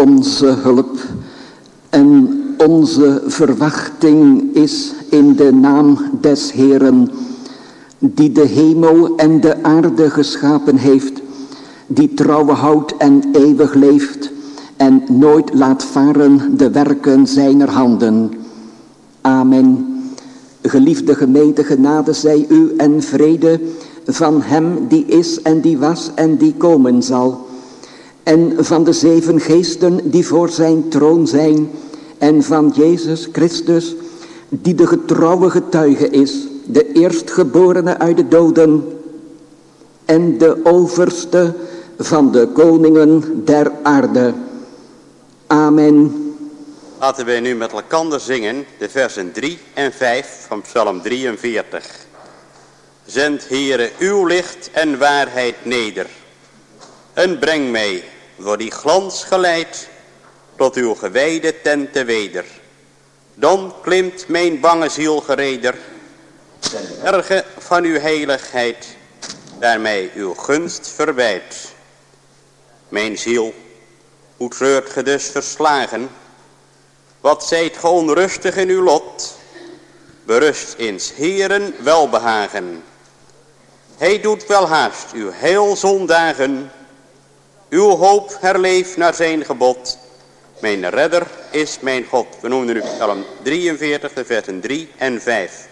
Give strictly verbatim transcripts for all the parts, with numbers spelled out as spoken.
onze hulp en onze verwachting is in de naam des Heeren, die de hemel en de aarde geschapen heeft, die trouw houdt en eeuwig leeft en nooit laat varen de werken zijner handen. Amen. Geliefde gemeente, genade zij u en vrede van hem die is en die was en die komen zal. En van de zeven geesten die voor zijn troon zijn. En van Jezus Christus die de getrouwe getuige is. De eerstgeborene uit de doden. En de overste van de koningen der aarde. Amen. Laten wij nu met elkaar zingen de versen drie en vijf van Psalm drieënveertig. Zend, Heere, uw licht en waarheid neder. En breng mij, door die glans geleid, tot uw gewijde tenten weder. Dan klimt mijn bange ziel gereder, ten berge van uw heiligheid, daar mij uw gunst verbijt. Mijn ziel, hoe treurt ge dus verslagen? Wat zijt ge onrustig in uw lot? Berust in 's Heeren welbehagen. Hij doet wel haast uw heil zondagen. Uw hoop herleeft naar zijn gebod. Mijn redder is mijn God. We noemen nu Psalm drieënveertig, de versen drie en vijf.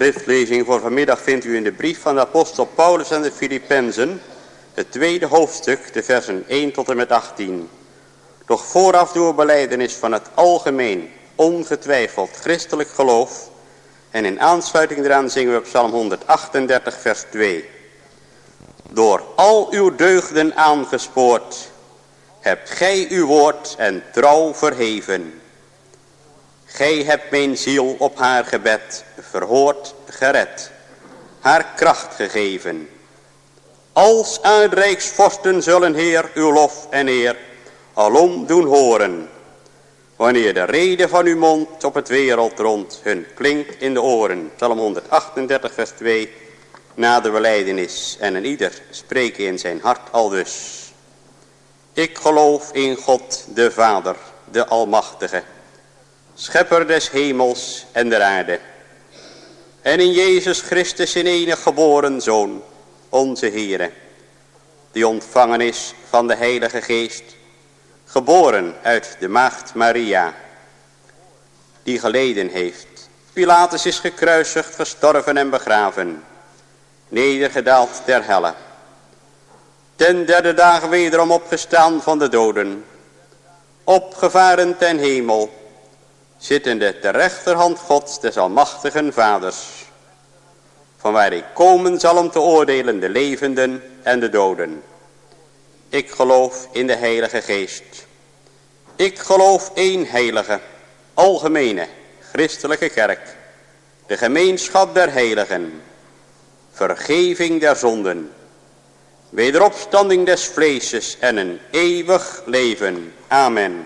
schriftlezing voor vanmiddag vindt u in de brief van de apostel Paulus aan de Filippenzen, het tweede hoofdstuk, de versen één tot en met achttien. Doch vooraf doen we belijdenis van het algemeen, ongetwijfeld christelijk geloof. En in aansluiting eraan zingen we op Psalm honderdachtendertig vers twee. Door al uw deugden aangespoord, hebt gij uw woord en trouw verheven. Gij hebt mijn ziel op haar gebed verhoord, gered, haar kracht gegeven. Als aan rijksvorsten zullen Heer uw lof en eer alom doen horen, wanneer de rede van uw mond op het wereldrond hun klinkt in de oren. Psalm honderdachtendertig vers twee, na de belijdenis. En een ieder spreekt in zijn hart aldus. Ik geloof in God de Vader, de Almachtige, schepper des hemels en der aarde. En in Jezus Christus in enig geboren Zoon, onze Heere, die ontvangen is van de Heilige Geest, geboren uit de maagd Maria, die geleden heeft. Pilatus is gekruisigd, gestorven en begraven, nedergedaald ter helle. Ten derde dagen wederom opgestaan van de doden, opgevaren ten hemel, zittende ter rechterhand Gods des almachtigen Vaders, vanwaar hij komen zal om te oordelen de levenden en de doden. Ik geloof in de Heilige Geest. Ik geloof één heilige, algemene, christelijke kerk, de gemeenschap der heiligen, vergeving der zonden, wederopstanding des vleeses en een eeuwig leven. Amen.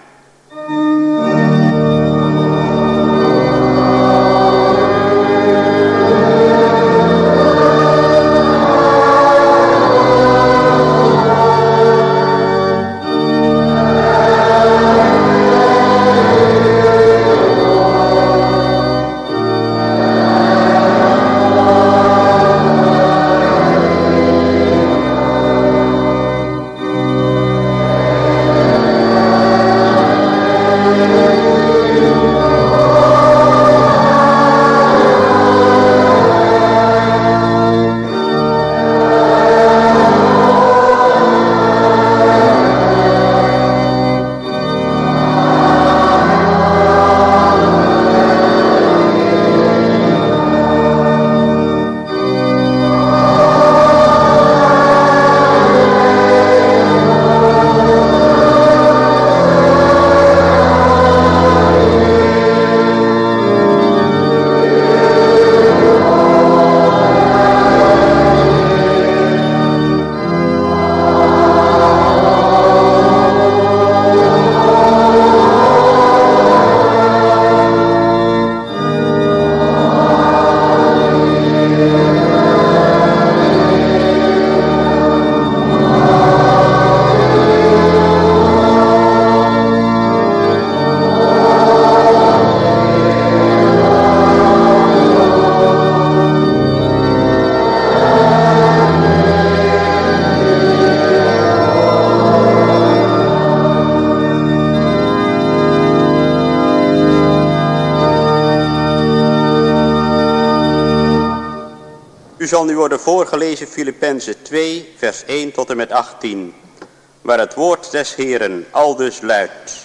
Zal nu worden voorgelezen Filippenzen twee, vers één tot en met achttien, waar het woord des Heeren aldus luidt.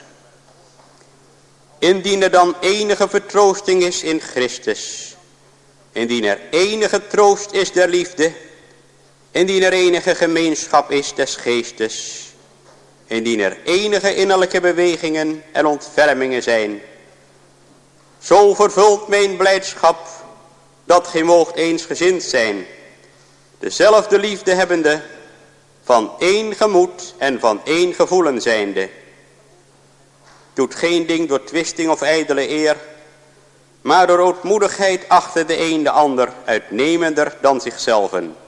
Indien er dan enige vertroosting is in Christus, indien er enige troost is der liefde, indien er enige gemeenschap is des geestes, indien er enige innerlijke bewegingen en ontfermingen zijn, zo vervult mijn blijdschap, dat gij moogt eensgezind zijn, dezelfde liefde hebbende, van één gemoed en van één gevoelen zijnde. Doet geen ding door twisting of ijdele eer, maar door ootmoedigheid achter de een de ander uitnemender dan zichzelven.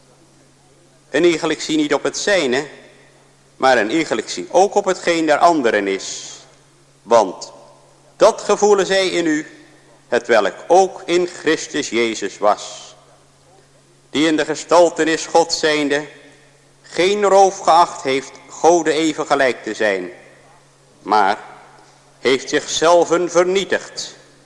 Een iegelijk zie niet op het zijne, maar een iegelijk zie ook op hetgeen der anderen is. Want dat gevoelen zij in u, hetwelk ook in Christus Jezus was, die in de gestaltenis God zijnde geen roof geacht heeft Gode even gelijk te zijn, maar heeft zichzelf vernietigd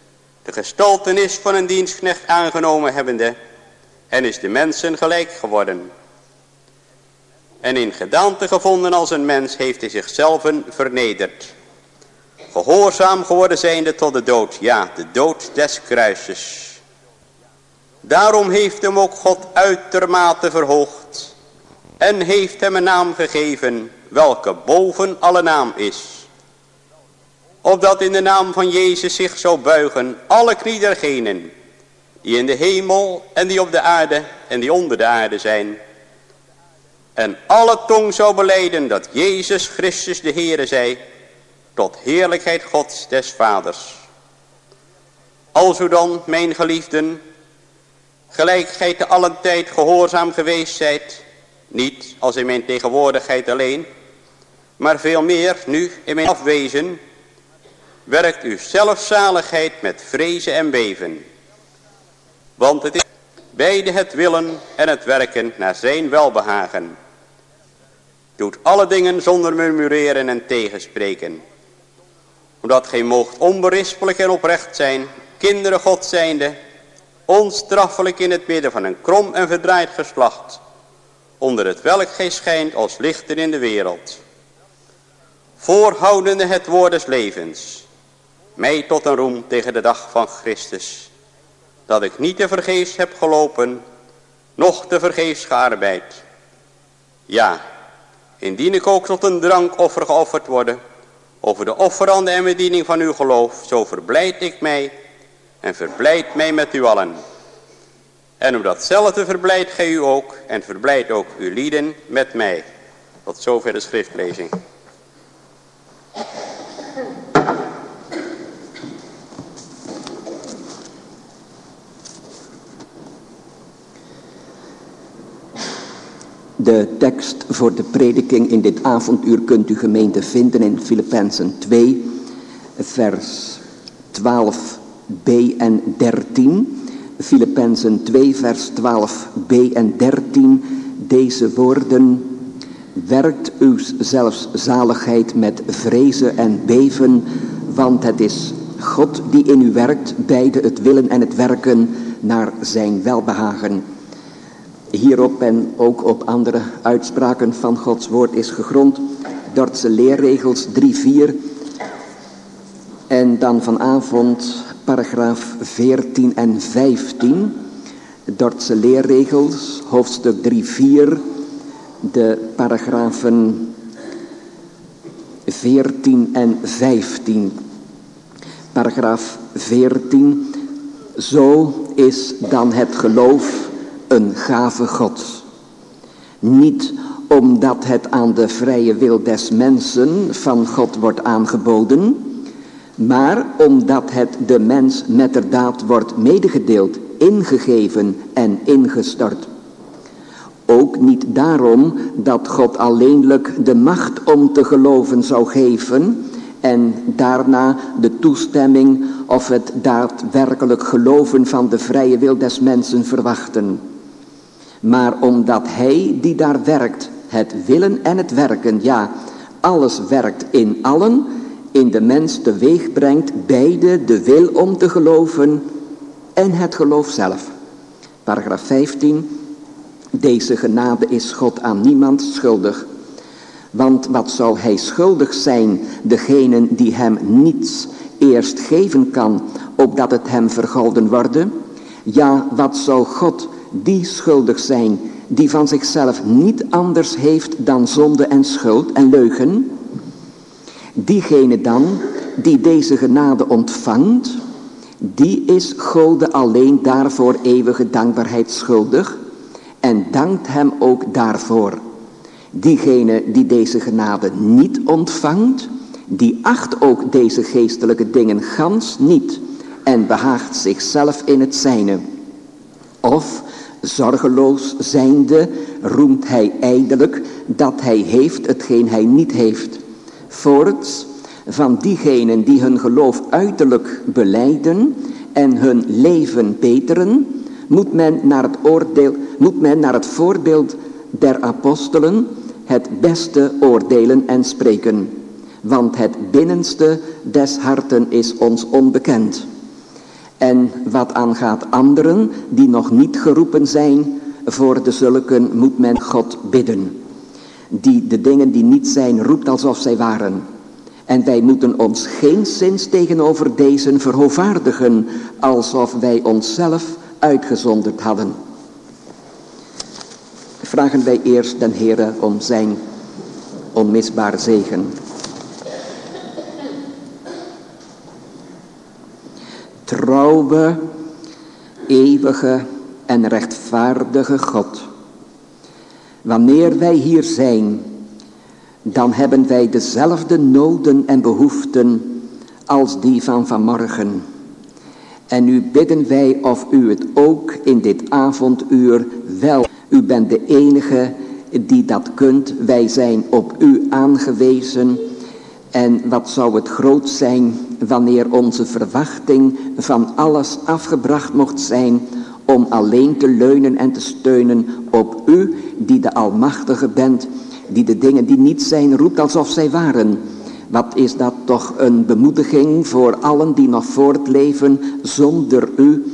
de gestaltenis van een dienstknecht aangenomen hebbende, en is de mensen gelijk geworden. En in gedaante gevonden als een mens heeft hij zichzelf vernederd, gehoorzaam geworden zijnde tot de dood, ja, de dood des kruises. Daarom heeft hem ook God uitermate verhoogd en heeft hem een naam gegeven, welke boven alle naam is. Opdat in de naam van Jezus zich zou buigen alle knie dergenen, die in de hemel en die op de aarde en die onder de aarde zijn. En alle tong zou belijden dat Jezus Christus de Heere zij, tot heerlijkheid Gods des Vaders. Alzo dan, mijn geliefden, gelijk gij te allen tijd gehoorzaam geweest zijt, niet als in mijn tegenwoordigheid alleen, maar veel meer nu in mijn afwezen, werkt uw zelfzaligheid met vrezen en beven. Want het is beide het willen en het werken naar zijn welbehagen. Doet alle dingen zonder murmureren en tegenspreken. Omdat gij moogt onberispelijk en oprecht zijn, kinderen God zijnde, onstraffelijk in het midden van een krom en verdraaid geslacht, onder het welk gij schijnt als lichten in de wereld. Voorhoudende het woord des levens, mij tot een roem tegen de dag van Christus, dat ik niet te vergeefs heb gelopen, noch te vergeefs gearbeid. Ja, indien ik ook tot een drankoffer geofferd worden, over de offerande en bediening van uw geloof, zo verblijd ik mij en verblijd mij met u allen. En om datzelfde verblijdt gij u ook en verblijdt ook uw lieden met mij. Tot zover de schriftlezing. De tekst voor de prediking in dit avonduur kunt u gemeente vinden in Filippenzen twee, vers twaalf b en dertien. Filippenzen twee, vers twaalf b en dertien. Deze woorden: werkt uw zelfs zaligheid met vrezen en beven, want het is God die in u werkt, beide het willen en het werken naar zijn welbehagen. Hierop en ook op andere uitspraken van Gods woord is gegrond Dordtse leerregels drie vier. En dan vanavond paragraaf veertien en vijftien. Dordtse leerregels, hoofdstuk drie vier. De paragrafen veertien en vijftien. Paragraaf veertien. Zo is dan het geloof een gave Gods. Niet omdat het aan de vrije wil des mensen van God wordt aangeboden, maar omdat het de mens metterdaad wordt medegedeeld, ingegeven en ingestort. Ook niet daarom dat God alleenlijk de macht om te geloven zou geven en daarna de toestemming of het daadwerkelijk geloven van de vrije wil des mensen verwachten. Maar omdat hij die daar werkt, het willen en het werken, ja, alles werkt in allen, in de mens teweeg brengt beide de wil om te geloven en het geloof zelf. Paragraaf vijftien. Deze genade is God aan niemand schuldig. Want wat zou hij schuldig zijn, degene die hem niets eerst geven kan, opdat het hem vergolden worden? Ja, wat zou God die schuldig zijn, die van zichzelf niet anders heeft dan zonde en schuld en leugen? Diegene dan, die deze genade ontvangt, die is Gode alleen daarvoor eeuwige dankbaarheid schuldig en dankt hem ook daarvoor. Diegene die deze genade niet ontvangt, die acht ook deze geestelijke dingen gans niet en behaagt zichzelf in het zijne. Of, zorgeloos zijnde, roemt hij ijdelijk dat hij heeft hetgeen hij niet heeft. Voorts, van diegenen die hun geloof uiterlijk belijden en hun leven beteren, moet men naar het oordeel, moet men naar het voorbeeld der apostelen het beste oordelen en spreken. Want het binnenste des harten is ons onbekend. En wat aangaat anderen die nog niet geroepen zijn, voor de zulken moet men God bidden. Die de dingen die niet zijn roept alsof zij waren. En wij moeten ons geenszins tegenover deze verhoovaardigen, alsof wij onszelf uitgezonderd hadden. Vragen wij eerst den Heere om zijn onmisbaar zegen. Trouwe, eeuwige en rechtvaardige God. Wanneer wij hier zijn, dan hebben wij dezelfde noden en behoeften als die van vanmorgen. En nu bidden wij of u het ook in dit avonduur wel. U bent de enige die dat kunt. Wij zijn op u aangewezen. En wat zou het groot zijn wanneer onze verwachting van alles afgebracht mocht zijn om alleen te leunen en te steunen op u die de Almachtige bent, die de dingen die niet zijn roept alsof zij waren. Wat is dat toch een bemoediging voor allen die nog voortleven zonder u.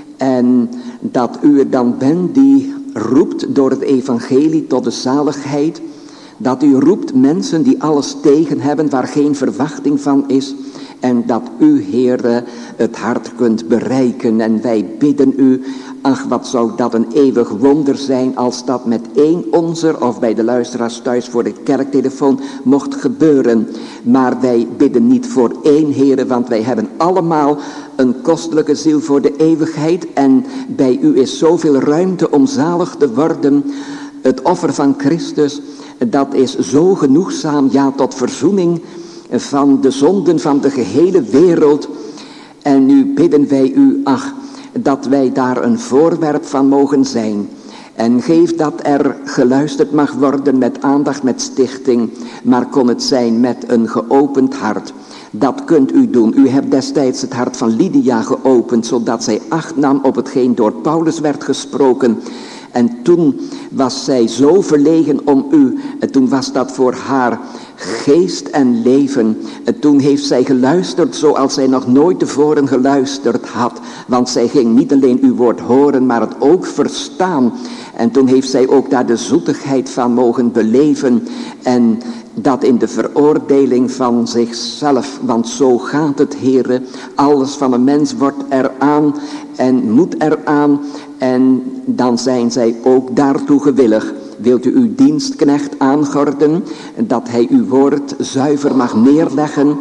En dat u er dan bent die roept door het evangelie tot de zaligheid. Dat u roept mensen die alles tegen hebben, waar geen verwachting van is. En dat u, Heere, het hart kunt bereiken. En wij bidden u, ach, wat zou dat een eeuwig wonder zijn als dat met één onzer of bij de luisteraars thuis voor de kerktelefoon mocht gebeuren. Maar wij bidden niet voor één, Heere, want wij hebben allemaal een kostelijke ziel voor de eeuwigheid. En bij u is zoveel ruimte om zalig te worden. Het offer van Christus, dat is zo genoegzaam, ja, tot verzoening van de zonden van de gehele wereld. En nu bidden wij u, ach, dat wij daar een voorwerp van mogen zijn. En geef dat er geluisterd mag worden met aandacht, met stichting. Maar kon het zijn met een geopend hart. Dat kunt u doen. U hebt destijds het hart van Lydia geopend, zodat zij acht nam op hetgeen door Paulus werd gesproken. En toen was zij zo verlegen om u. En toen was dat voor haar geest en leven. En toen heeft zij geluisterd zoals zij nog nooit tevoren geluisterd had. Want zij ging niet alleen uw woord horen, maar het ook verstaan. En toen heeft zij ook daar de zoetigheid van mogen beleven. En dat in de veroordeling van zichzelf. Want zo gaat het, Heere. Alles van een mens wordt eraan en moet eraan. En dan zijn zij ook daartoe gewillig. Wilt u uw dienstknecht aangorden, dat hij uw woord zuiver mag neerleggen,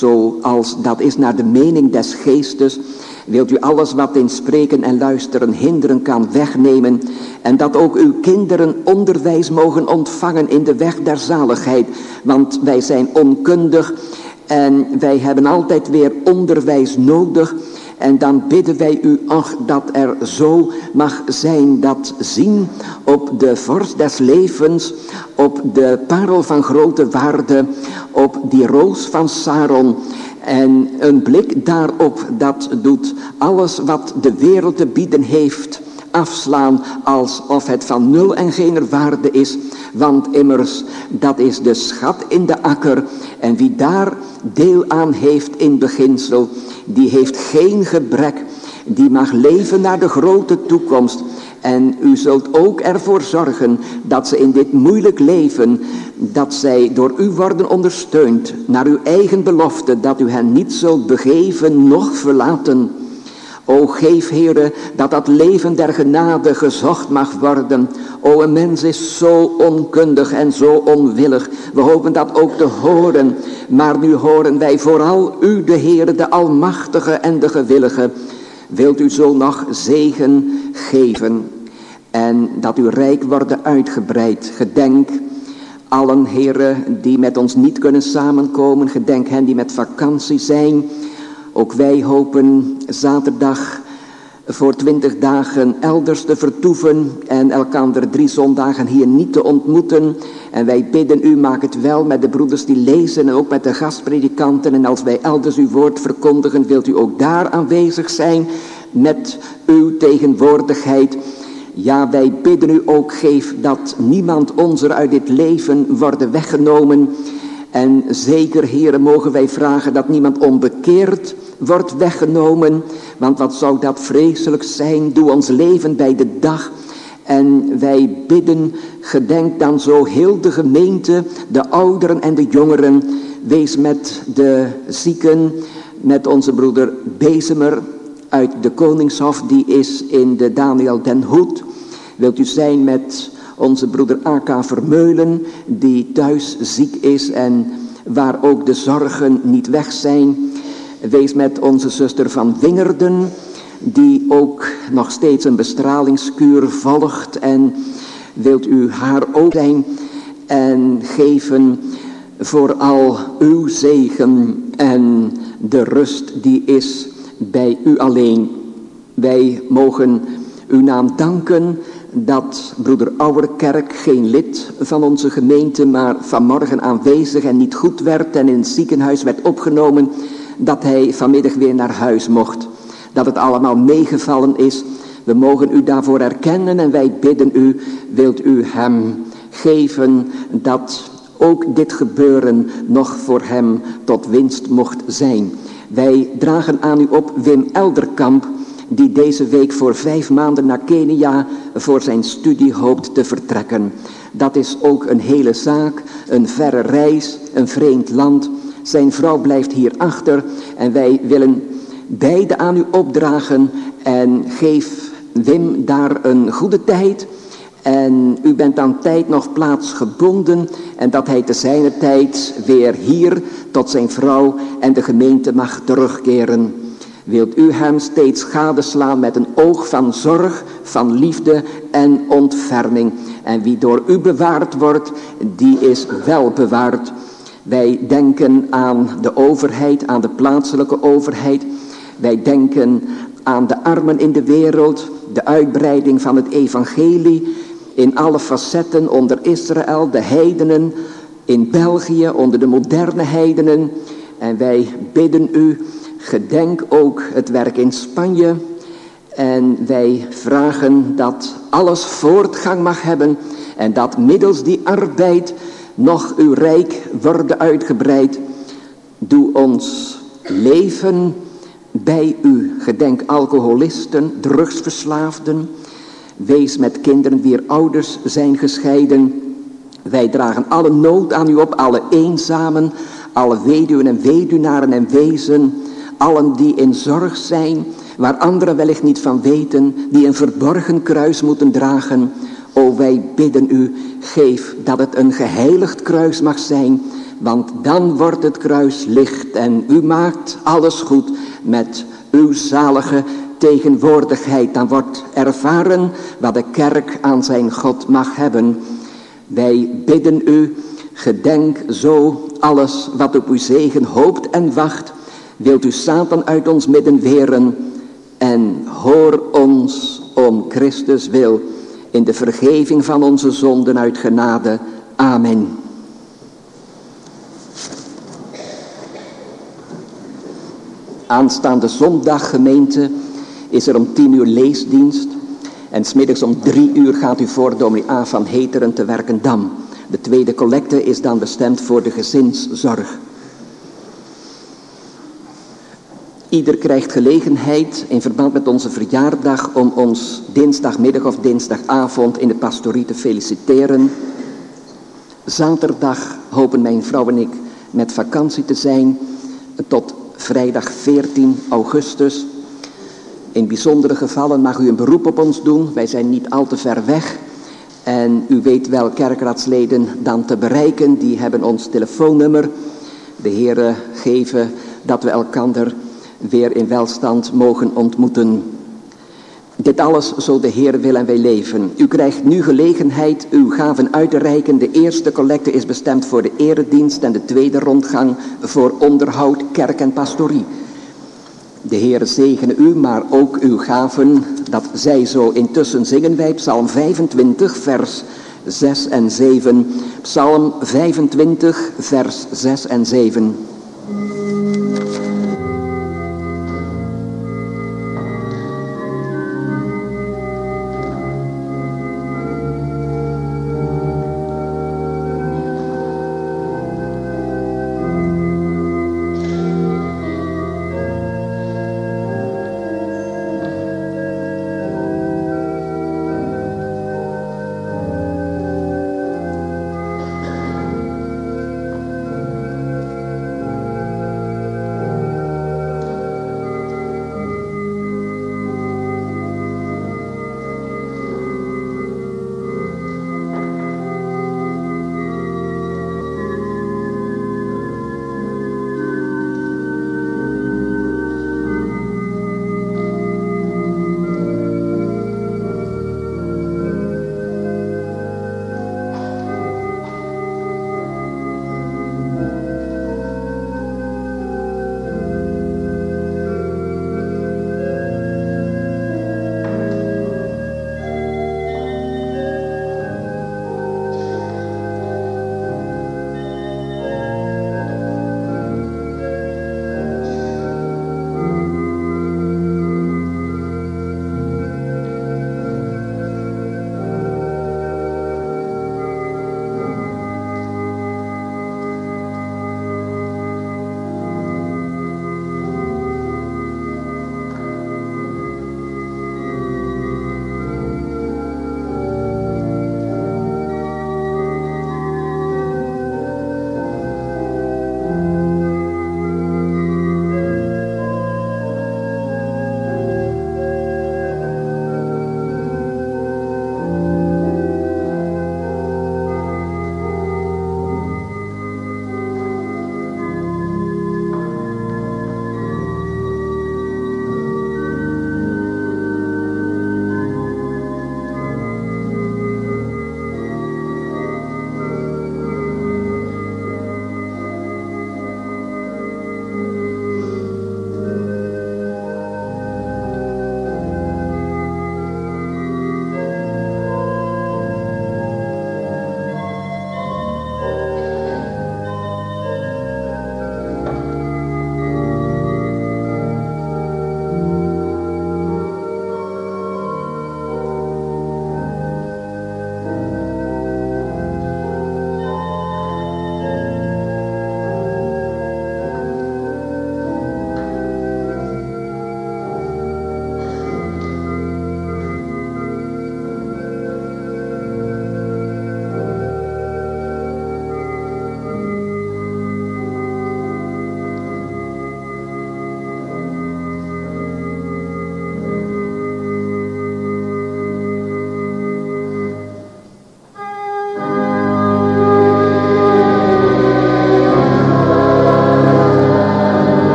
zoals dat is naar de mening des geestes. Wilt u alles wat in spreken en luisteren hinderen kan wegnemen. En dat ook uw kinderen onderwijs mogen ontvangen in de weg der zaligheid. Want wij zijn onkundig en wij hebben altijd weer onderwijs nodig. En dan bidden wij u, ach, dat er zo mag zijn dat zien op de vorst des levens, op de parel van grote waarde, op die roos van Saron. En een blik daarop, dat doet alles wat de wereld te bieden heeft afslaan, alsof het van nul en geen waarde is. Want immers, dat is de schat in de akker. En wie daar deel aan heeft in beginsel, die heeft geen gebrek. Die mag leven naar de grote toekomst. En u zult ook ervoor zorgen dat ze in dit moeilijk leven, dat zij door u worden ondersteund naar uw eigen belofte, dat u hen niet zult begeven noch verlaten. O geef, Heere, dat dat leven der genade gezocht mag worden. O, een mens is zo onkundig en zo onwillig. We hopen dat ook te horen. Maar nu horen wij vooral u, de Heere, de Almachtige en de Gewillige. Wilt u zo nog zegen geven. En dat uw rijk worden uitgebreid. Gedenk allen, Heere, die met ons niet kunnen samenkomen. Gedenk hen die met vakantie zijn. Ook wij hopen zaterdag voor twintig dagen elders te vertoeven en elkander drie zondagen hier niet te ontmoeten. En wij bidden u, maak het wel met de broeders die lezen en ook met de gastpredikanten. En als wij elders uw woord verkondigen, wilt u ook daar aanwezig zijn met uw tegenwoordigheid. Ja, wij bidden u ook, geef dat niemand ons er uit dit leven worden weggenomen. En zeker, Heere, mogen wij vragen dat niemand onbekeerd wordt weggenomen. Want wat zou dat vreselijk zijn. Doe ons leven bij de dag. En wij bidden, gedenk dan zo heel de gemeente, de ouderen en de jongeren. Wees met de zieken, met onze broeder Bezemer uit de Koningshof, die is in de Daniel den Hoed. Wilt u zijn met onze broeder A K Vermeulen, die thuis ziek is en waar ook de zorgen niet weg zijn. Wees met onze zuster van Wingerden, die ook nog steeds een bestralingskuur volgt. En wilt u haar ook zijn en geven vooral uw zegen en de rust die is bij u alleen. Wij mogen uw naam danken dat broeder Ouwerkerk, geen lid van onze gemeente, maar vanmorgen aanwezig en niet goed werd en in het ziekenhuis werd opgenomen, dat hij vanmiddag weer naar huis mocht. Dat het allemaal meegevallen is. We mogen u daarvoor erkennen en wij bidden u, wilt u hem geven dat ook dit gebeuren nog voor hem tot winst mocht zijn. Wij dragen aan u op Wim Elderkamp, die deze week voor vijf maanden naar Kenia voor zijn studie hoopt te vertrekken. Dat is ook een hele zaak, een verre reis, een vreemd land. Zijn vrouw blijft hier achter en wij willen beide aan u opdragen en geef Wim daar een goede tijd. En u bent aan tijd nog plaatsgebonden en dat hij te zijner tijd weer hier tot zijn vrouw en de gemeente mag terugkeren. Wilt u hem steeds gadeslaan met een oog van zorg, van liefde en ontferming. En wie door u bewaard wordt, die is wel bewaard. Wij denken aan de overheid, aan de plaatselijke overheid. Wij denken aan de armen in de wereld, de uitbreiding van het evangelie in alle facetten onder Israël, de heidenen in België, onder de moderne heidenen. En wij bidden u, gedenk ook het werk in Spanje. En wij vragen dat alles voortgang mag hebben en dat middels die arbeid nog uw rijk worden uitgebreid. Doe ons leven bij u. Gedenk alcoholisten, drugsverslaafden. Wees met kinderen wier ouders zijn gescheiden. Wij dragen alle nood aan u op, alle eenzamen, alle weduwen en weduwnaren en wezen. Allen die in zorg zijn, waar anderen wellicht niet van weten, die een verborgen kruis moeten dragen. O, wij bidden u, geef dat het een geheiligd kruis mag zijn, want dan wordt het kruis licht en u maakt alles goed met uw zalige tegenwoordigheid. Dan wordt ervaren wat de kerk aan zijn God mag hebben. Wij bidden u, gedenk zo alles wat op uw zegen hoopt en wacht. Wilt u Satan uit ons midden weren en hoor ons om Christus wil in de vergeving van onze zonden uit genade. Amen. Aanstaande zondag, gemeente, is er om tien uur leesdienst. En 's middags om drie uur gaat u voor dominee A. van Heteren te Werkendam. De tweede collecte is dan bestemd voor de gezinszorg. Ieder krijgt gelegenheid in verband met onze verjaardag om ons dinsdagmiddag of dinsdagavond in de pastorie te feliciteren. Zaterdag hopen mijn vrouw en ik met vakantie te zijn tot vrijdag veertien augustus. In bijzondere gevallen mag u een beroep op ons doen. Wij zijn niet al te ver weg. En u weet wel kerkraadsleden dan te bereiken. Die hebben ons telefoonnummer. De Heere geven dat we elkander weer in welstand mogen ontmoeten. Dit alles zo de Heer wil en wij leven. U krijgt nu gelegenheid uw gaven uit te reiken. De eerste collecte is bestemd voor de eredienst en de tweede rondgang voor onderhoud, kerk en pastorie. De Heer zegene u, maar ook uw gaven, dat zij zo. Intussen zingen wij Psalm vijfentwintig, vers zes en zeven. Psalm vijfentwintig, vers zes en zeven.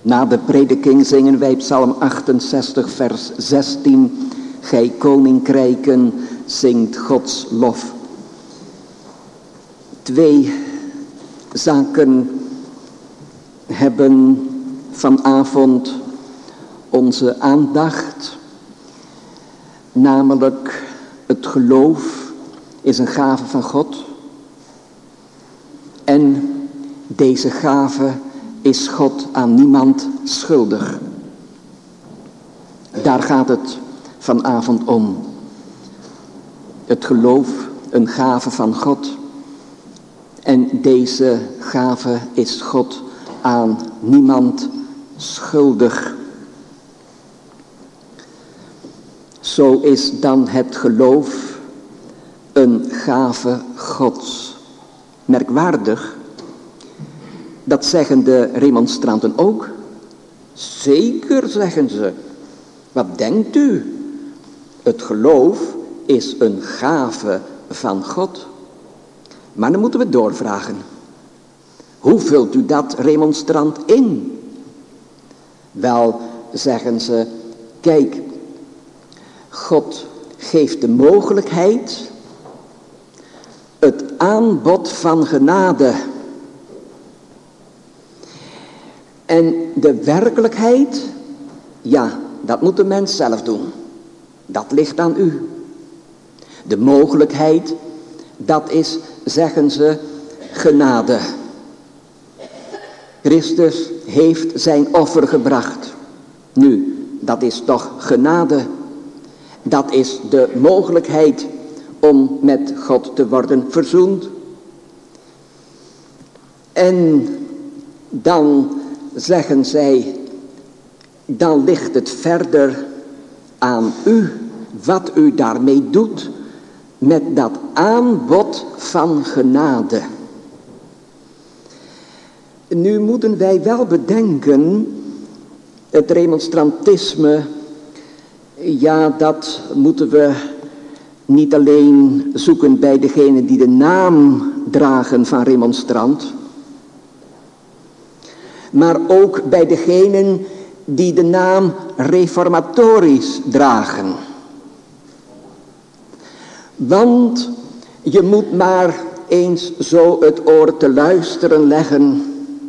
Na de prediking zingen wij Psalm achtenzestig vers zestien. Gij koninkrijken zingt Gods lof. Twee zaken hebben vanavond onze aandacht. Namelijk het geloof is een gave van God. En deze gave is God aan niemand schuldig. Daar gaat het vanavond om. Het geloof, een gave van God. En deze gave is God aan niemand schuldig. Zo is dan het geloof een gave Gods. Merkwaardig, dat zeggen de remonstranten ook. Zeker, zeggen ze. Wat denkt u? Het geloof is een gave van God. Maar dan moeten we doorvragen. Hoe vult u dat, remonstrant, in? Wel, zeggen ze, kijk, God geeft de mogelijkheid, het aanbod van genade. En de werkelijkheid, ja, dat moet de mens zelf doen. Dat ligt aan u. De mogelijkheid, dat is, zeggen ze, genade. Christus heeft zijn offer gebracht. Nu, dat is toch genade. Dat is de mogelijkheid om met God te worden verzoend. En dan zeggen zij, dan ligt het verder aan u wat u daarmee doet met dat aanbod van genade. Nu moeten wij wel bedenken, het remonstrantisme, ja, dat moeten we niet alleen zoeken bij degenen die de naam dragen van remonstrant, maar ook bij degenen die de naam reformatorisch dragen. Want je moet maar eens zo het oor te luisteren leggen.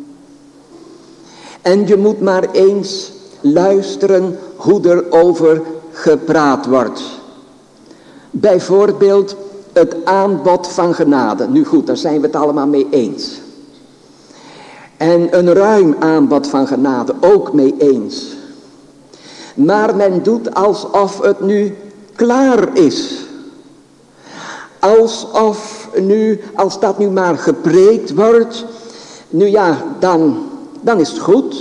En je moet maar eens luisteren hoe er over gepraat wordt. Bijvoorbeeld het aanbod van genade. Nu goed, daar zijn we het allemaal mee eens. En een ruim aanbod van genade ook mee eens. Maar men doet alsof het nu klaar is. Alsof nu, als dat nu maar gepreekt wordt, nu ja, dan, dan is het goed.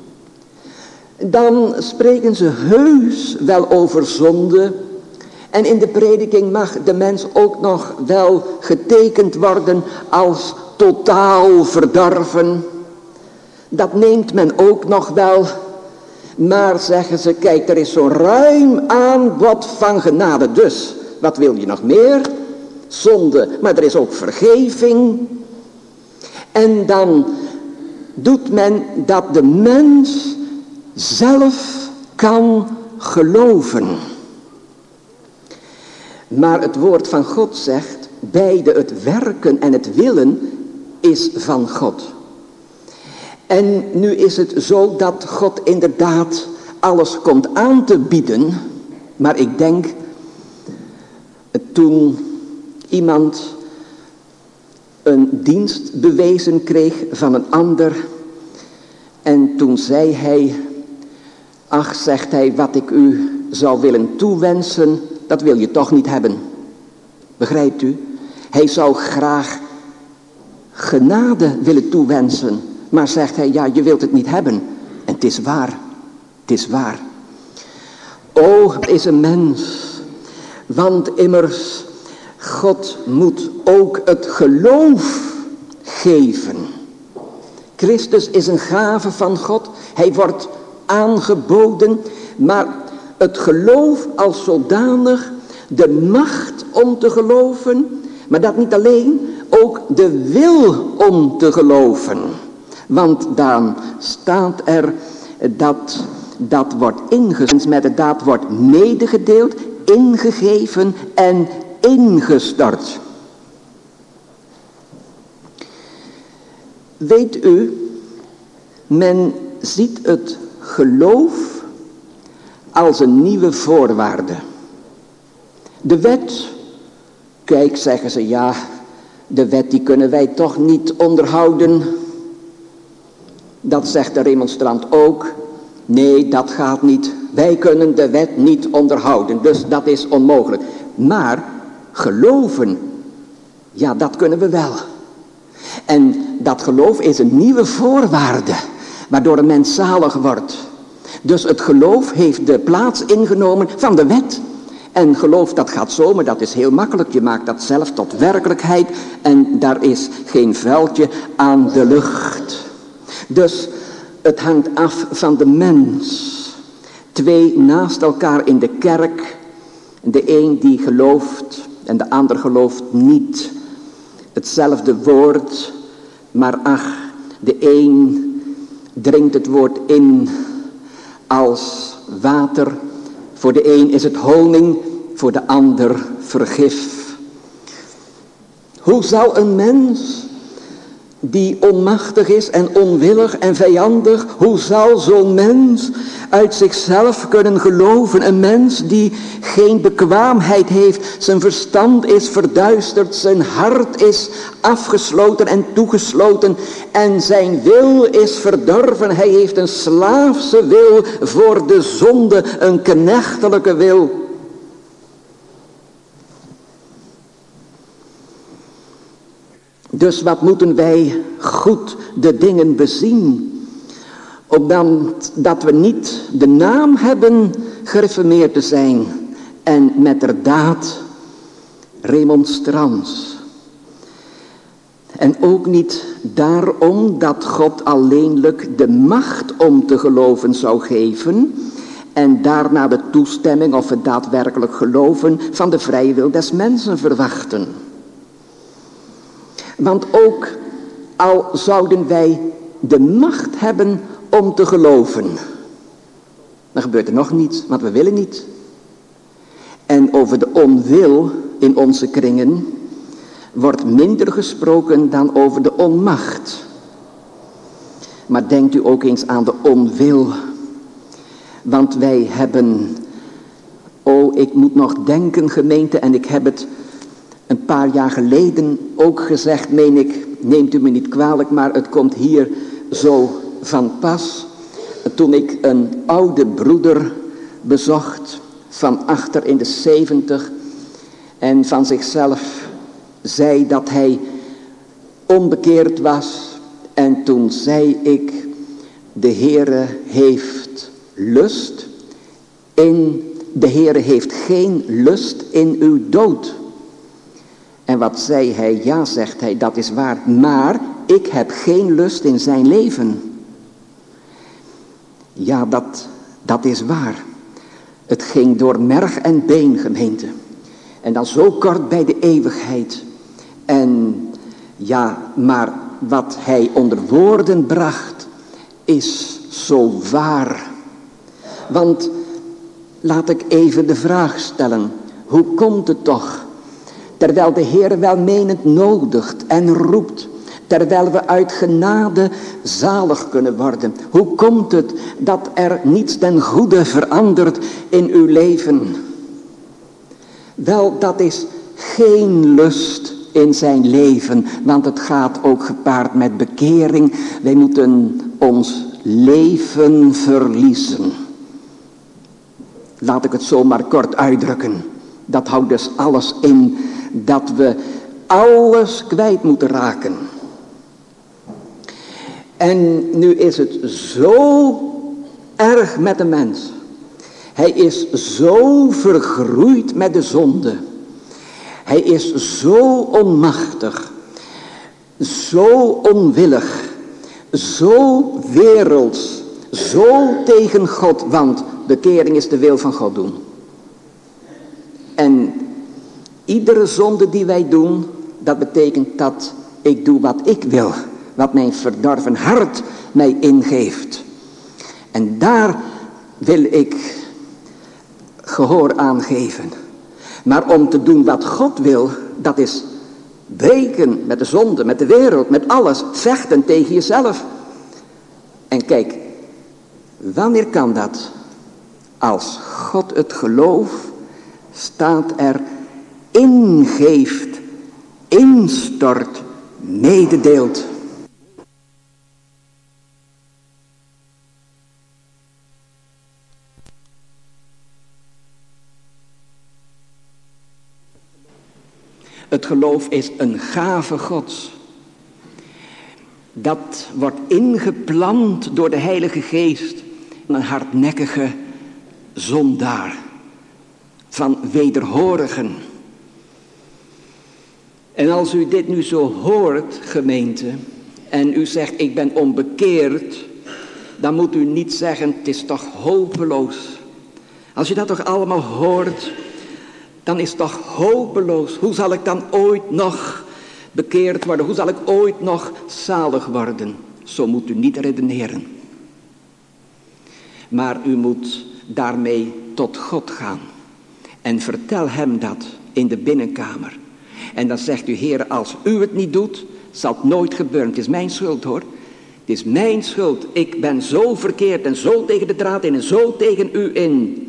Dan spreken ze heus wel over zonde. En in de prediking mag de mens ook nog wel getekend worden als totaal verdorven. Dat neemt men ook nog wel. Maar zeggen ze, kijk, er is zo'n ruim aanbod van genade. Dus, wat wil je nog meer? Zonde, maar er is ook vergeving. En dan doet men dat de mens zelf kan geloven. Maar het woord van God zegt, beide het werken en het willen is van God. En nu is het zo dat God inderdaad alles komt aan te bieden. Maar ik denk, toen iemand een dienst bewezen kreeg van een ander. En toen zei hij, ach, zegt hij, wat ik u zou willen toewensen, dat wil je toch niet hebben. Begrijpt u? Hij zou graag genade willen toewensen. Maar zegt hij, ja, je wilt het niet hebben. En het is waar. Het is waar. O, is een mens. Want immers, God moet ook het geloof geven. Christus is een gave van God. Hij wordt aangeboden. Maar het geloof als zodanig, de macht om te geloven. Maar dat niet alleen, ook de wil om te geloven. Want dan staat er dat, dat wordt ingezet, met het daad wordt medegedeeld, ingegeven en ingestort. Weet u, men ziet het geloof als een nieuwe voorwaarde. De wet, kijk, zeggen ze, ja, de wet die kunnen wij toch niet onderhouden. Dat zegt de remonstrant ook. Nee, dat gaat niet. Wij kunnen de wet niet onderhouden, dus dat is onmogelijk. Maar geloven, ja, dat kunnen we wel. En dat geloof is een nieuwe voorwaarde, waardoor een mens zalig wordt. Dus het geloof heeft de plaats ingenomen van de wet. En geloof, dat gaat zo, maar dat is heel makkelijk. Je maakt dat zelf tot werkelijkheid en daar is geen vuiltje aan de lucht. Dus het hangt af van de mens. Twee naast elkaar in de kerk. De een die gelooft en de ander gelooft niet. Hetzelfde woord, maar ach, de een dringt het woord in als water. Voor de een is het honing, voor de ander vergif. Hoe zal een mens die onmachtig is en onwillig en vijandig, hoe zal zo'n mens uit zichzelf kunnen geloven? Een mens die geen bekwaamheid heeft, zijn verstand is verduisterd, zijn hart is afgesloten en toegesloten en zijn wil is verdorven. Hij heeft een slaafse wil voor de zonde, een knechtelijke wil. Dus wat moeten wij goed de dingen bezien, opdat dat we niet de naam hebben gereformeerd te zijn en metterdaad remonstrants. En ook niet daarom dat God alleenlijk de macht om te geloven zou geven en daarna de toestemming of het daadwerkelijk geloven van de vrije wil des mensen verwachten. Want ook al zouden wij de macht hebben om te geloven, dan gebeurt er nog niets, want we willen niet. En over de onwil in onze kringen wordt minder gesproken dan over de onmacht. Maar denkt u ook eens aan de onwil. Want wij hebben, oh ik moet nog denken gemeente, en ik heb het een paar jaar geleden ook gezegd, meen ik, neemt u me niet kwalijk, maar het komt hier zo van pas. Toen ik een oude broeder bezocht, van achter in de zeventig, en van zichzelf zei dat hij onbekeerd was. En toen zei ik, de Heere heeft lust in, de Heere heeft geen lust in uw dood. En wat zei hij? Ja, zegt hij, dat is waar. Maar ik heb geen lust in zijn leven. Ja, dat, dat is waar. Het ging door merg en been, gemeente. En dan zo kort bij de eeuwigheid. En ja, maar wat hij onder woorden bracht, is zo waar. Want, laat ik even de vraag stellen. Hoe komt het toch, terwijl de Heer welmenend nodigt en roept, terwijl we uit genade zalig kunnen worden. Hoe komt het dat er niets ten goede verandert in uw leven? Wel, dat is geen lust in zijn leven, want het gaat ook gepaard met bekering. Wij moeten ons leven verliezen. Laat ik het zomaar kort uitdrukken. Dat houdt dus alles in dat we alles kwijt moeten raken. En nu is het zo erg met de mens. Hij is zo vergroeid met de zonde. Hij is zo onmachtig, zo onwillig, zo werelds, zo tegen God, want bekering is de wil van God doen. En iedere zonde die wij doen, dat betekent dat ik doe wat ik wil, wat mijn verdorven hart mij ingeeft. En daar wil ik gehoor aan geven. Maar om te doen wat God wil, dat is breken met de zonde, met de wereld, met alles. Vechten tegen jezelf. En kijk, wanneer kan dat? Als God het geloof, staat er, ingeeft, instort, mededeelt. Het geloof is een gave Gods. Dat wordt ingeplant door de Heilige Geest. Een hardnekkige zondaar. Van wederhorigen. En als u dit nu zo hoort, gemeente, en u zegt ik ben onbekeerd, dan moet u niet zeggen het is toch hopeloos. Als je dat toch allemaal hoort, dan is het toch hopeloos. Hoe zal ik dan ooit nog bekeerd worden? Hoe zal ik ooit nog zalig worden? Zo moet u niet redeneren. Maar u moet daarmee tot God gaan. En vertel hem dat in de binnenkamer. En dan zegt u, Heer, als u het niet doet, zal het nooit gebeuren. Het is mijn schuld hoor. Het is mijn schuld. Ik ben zo verkeerd en zo tegen de draad in en zo tegen u in.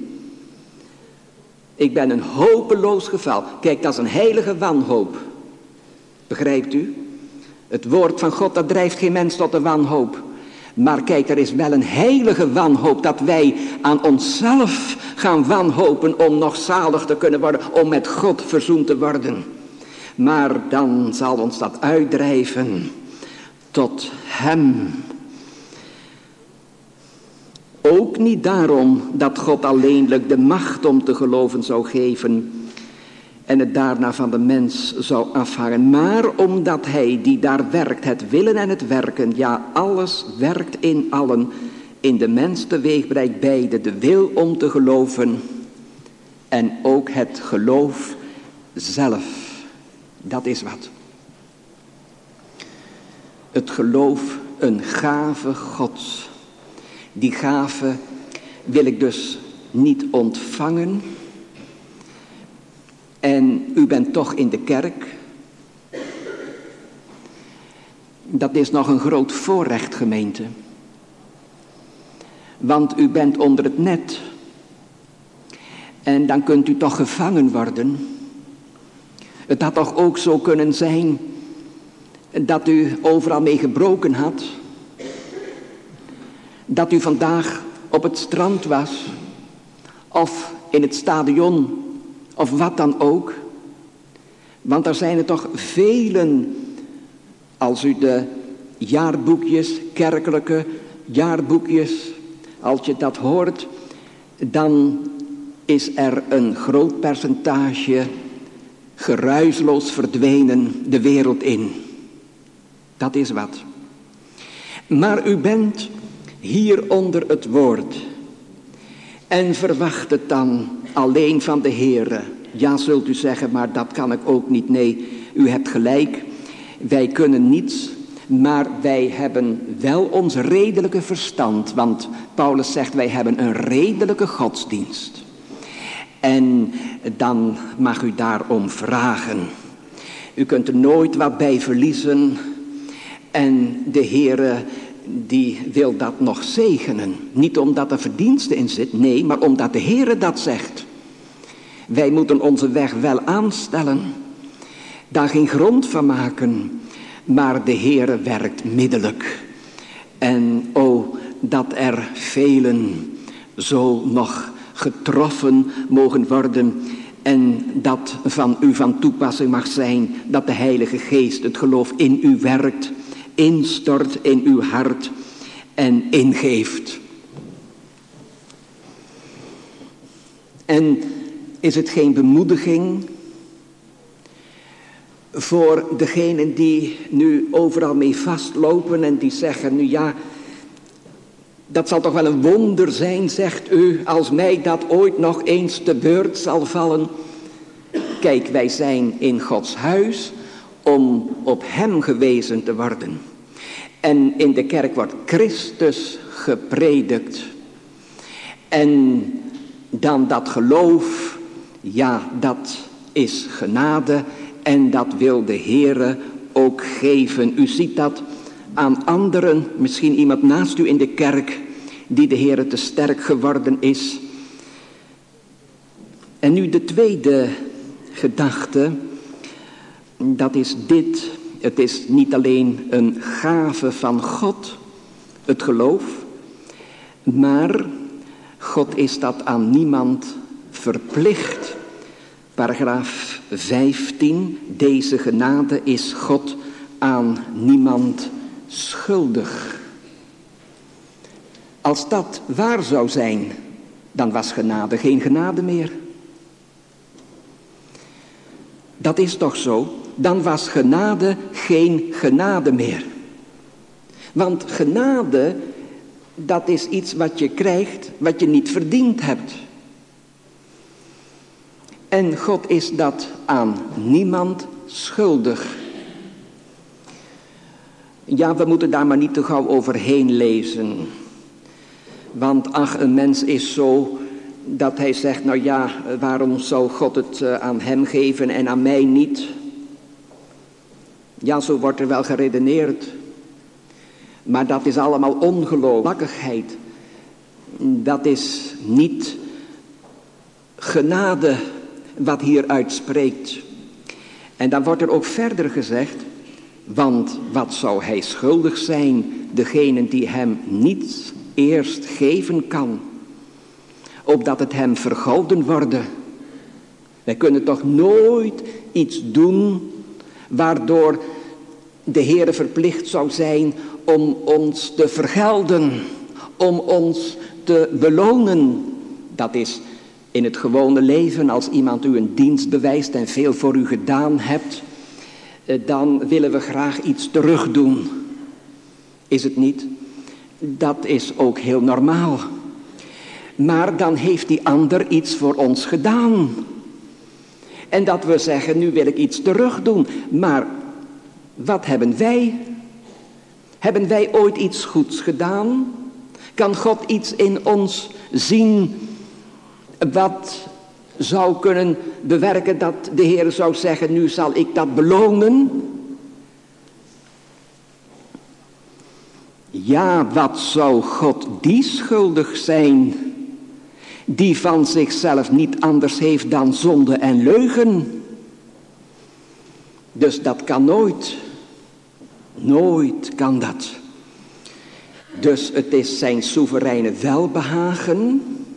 Ik ben een hopeloos geval. Kijk, dat is een heilige wanhoop. Begrijpt u? Het woord van God, dat drijft geen mens tot de wanhoop. Maar kijk, er is wel een heilige wanhoop dat wij aan onszelf gaan wanhopen om nog zalig te kunnen worden, om met God verzoend te worden. Maar dan zal ons dat uitdrijven tot hem. Ook niet daarom dat God alleenlijk de macht om te geloven zou geven en het daarna van de mens zou afhangen, maar omdat hij die daar werkt, het willen en het werken, ja alles werkt in allen, in de mens teweeg brengt beide, de wil om te geloven en ook het geloof zelf. Dat is wat. Het geloof, een gave Gods. Die gave wil ik dus niet ontvangen. En u bent toch in de kerk. Dat is nog een groot voorrecht, gemeente. Want u bent onder het net. En dan kunt u toch gevangen worden. Het had toch ook zo kunnen zijn dat u overal mee gebroken had. Dat u vandaag op het strand was. Of in het stadion. Of wat dan ook. Want er zijn er toch velen. Als u de jaarboekjes, kerkelijke jaarboekjes. Als je dat hoort. Dan is er een groot percentage geruisloos verdwenen de wereld in. Dat is wat. Maar u bent hier onder het woord. En verwacht het dan alleen van de Heere. Ja, zult u zeggen, maar dat kan ik ook niet. Nee, u hebt gelijk. Wij kunnen niets, maar wij hebben wel ons redelijke verstand. Want Paulus zegt, wij hebben een redelijke godsdienst. En dan mag u daarom vragen. U kunt er nooit wat bij verliezen. En de Heere, die wil dat nog zegenen. Niet omdat er verdienste in zit, nee, maar omdat de Heere dat zegt. Wij moeten onze weg wel aanstellen. Daar geen grond van maken. Maar de Heere werkt middelijk. En o, dat er velen zo nog getroffen mogen worden. En dat van u van toepassing mag zijn. Dat de Heilige Geest het geloof in u werkt. Instort in uw hart. En ingeeft. En is het geen bemoediging voor degenen die nu overal mee vastlopen en die zeggen, nu ja, dat zal toch wel een wonder zijn, zegt u, als mij dat ooit nog eens te beurt zal vallen. Kijk, wij zijn in Gods huis om op hem gewezen te worden. En in de kerk wordt Christus gepredikt. En dan dat geloof, ja, dat is genade en dat wil de Heere ook geven. U ziet dat aan anderen, misschien iemand naast u in de kerk die de Heere te sterk geworden is. En nu de tweede gedachte, dat is dit. Het is niet alleen een gave van God, het geloof, maar God is dat aan niemand verplicht. Paragraaf vijftien, deze genade is God aan niemand schuldig. Als dat waar zou zijn, dan was genade geen genade meer. Dat is toch zo? Dan was genade geen genade meer. Want genade, dat is iets wat je krijgt, wat je niet verdiend hebt. En God is dat aan niemand schuldig. Ja, we moeten daar maar niet te gauw overheen lezen. Want ach, een mens is zo dat hij zegt, nou ja, waarom zou God het aan hem geven en aan mij niet? Ja, zo wordt er wel geredeneerd. Maar dat is allemaal ongeloofwakkigheid. Dat is niet genade wat hier uitspreekt. En dan wordt er ook verder gezegd, want wat zou hij schuldig zijn, degene die hem niets eerst geven kan, opdat het hem vergolden worden. Wij kunnen toch nooit iets doen waardoor de Heere verplicht zou zijn om ons te vergelden, om ons te belonen. Dat is in het gewone leven, als iemand u een dienst bewijst en veel voor u gedaan hebt, dan willen we graag iets terugdoen. Is het niet? Dat is ook heel normaal. Maar dan heeft die ander iets voor ons gedaan. En dat we zeggen, nu wil ik iets terugdoen. Maar wat hebben wij? Hebben wij ooit iets goeds gedaan? Kan God iets in ons zien wat zou kunnen bewerken dat de Heer zou zeggen, nu zal ik dat belonen? Ja, wat zou God die schuldig zijn, die van zichzelf niet anders heeft dan zonde en leugen? Dus dat kan nooit. Nooit kan dat. Dus het is zijn soevereine welbehagen.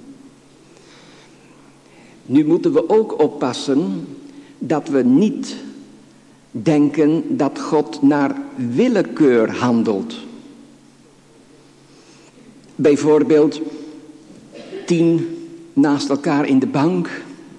Nu moeten we ook oppassen dat we niet denken dat God naar willekeur handelt. Bijvoorbeeld tien naast elkaar in de bank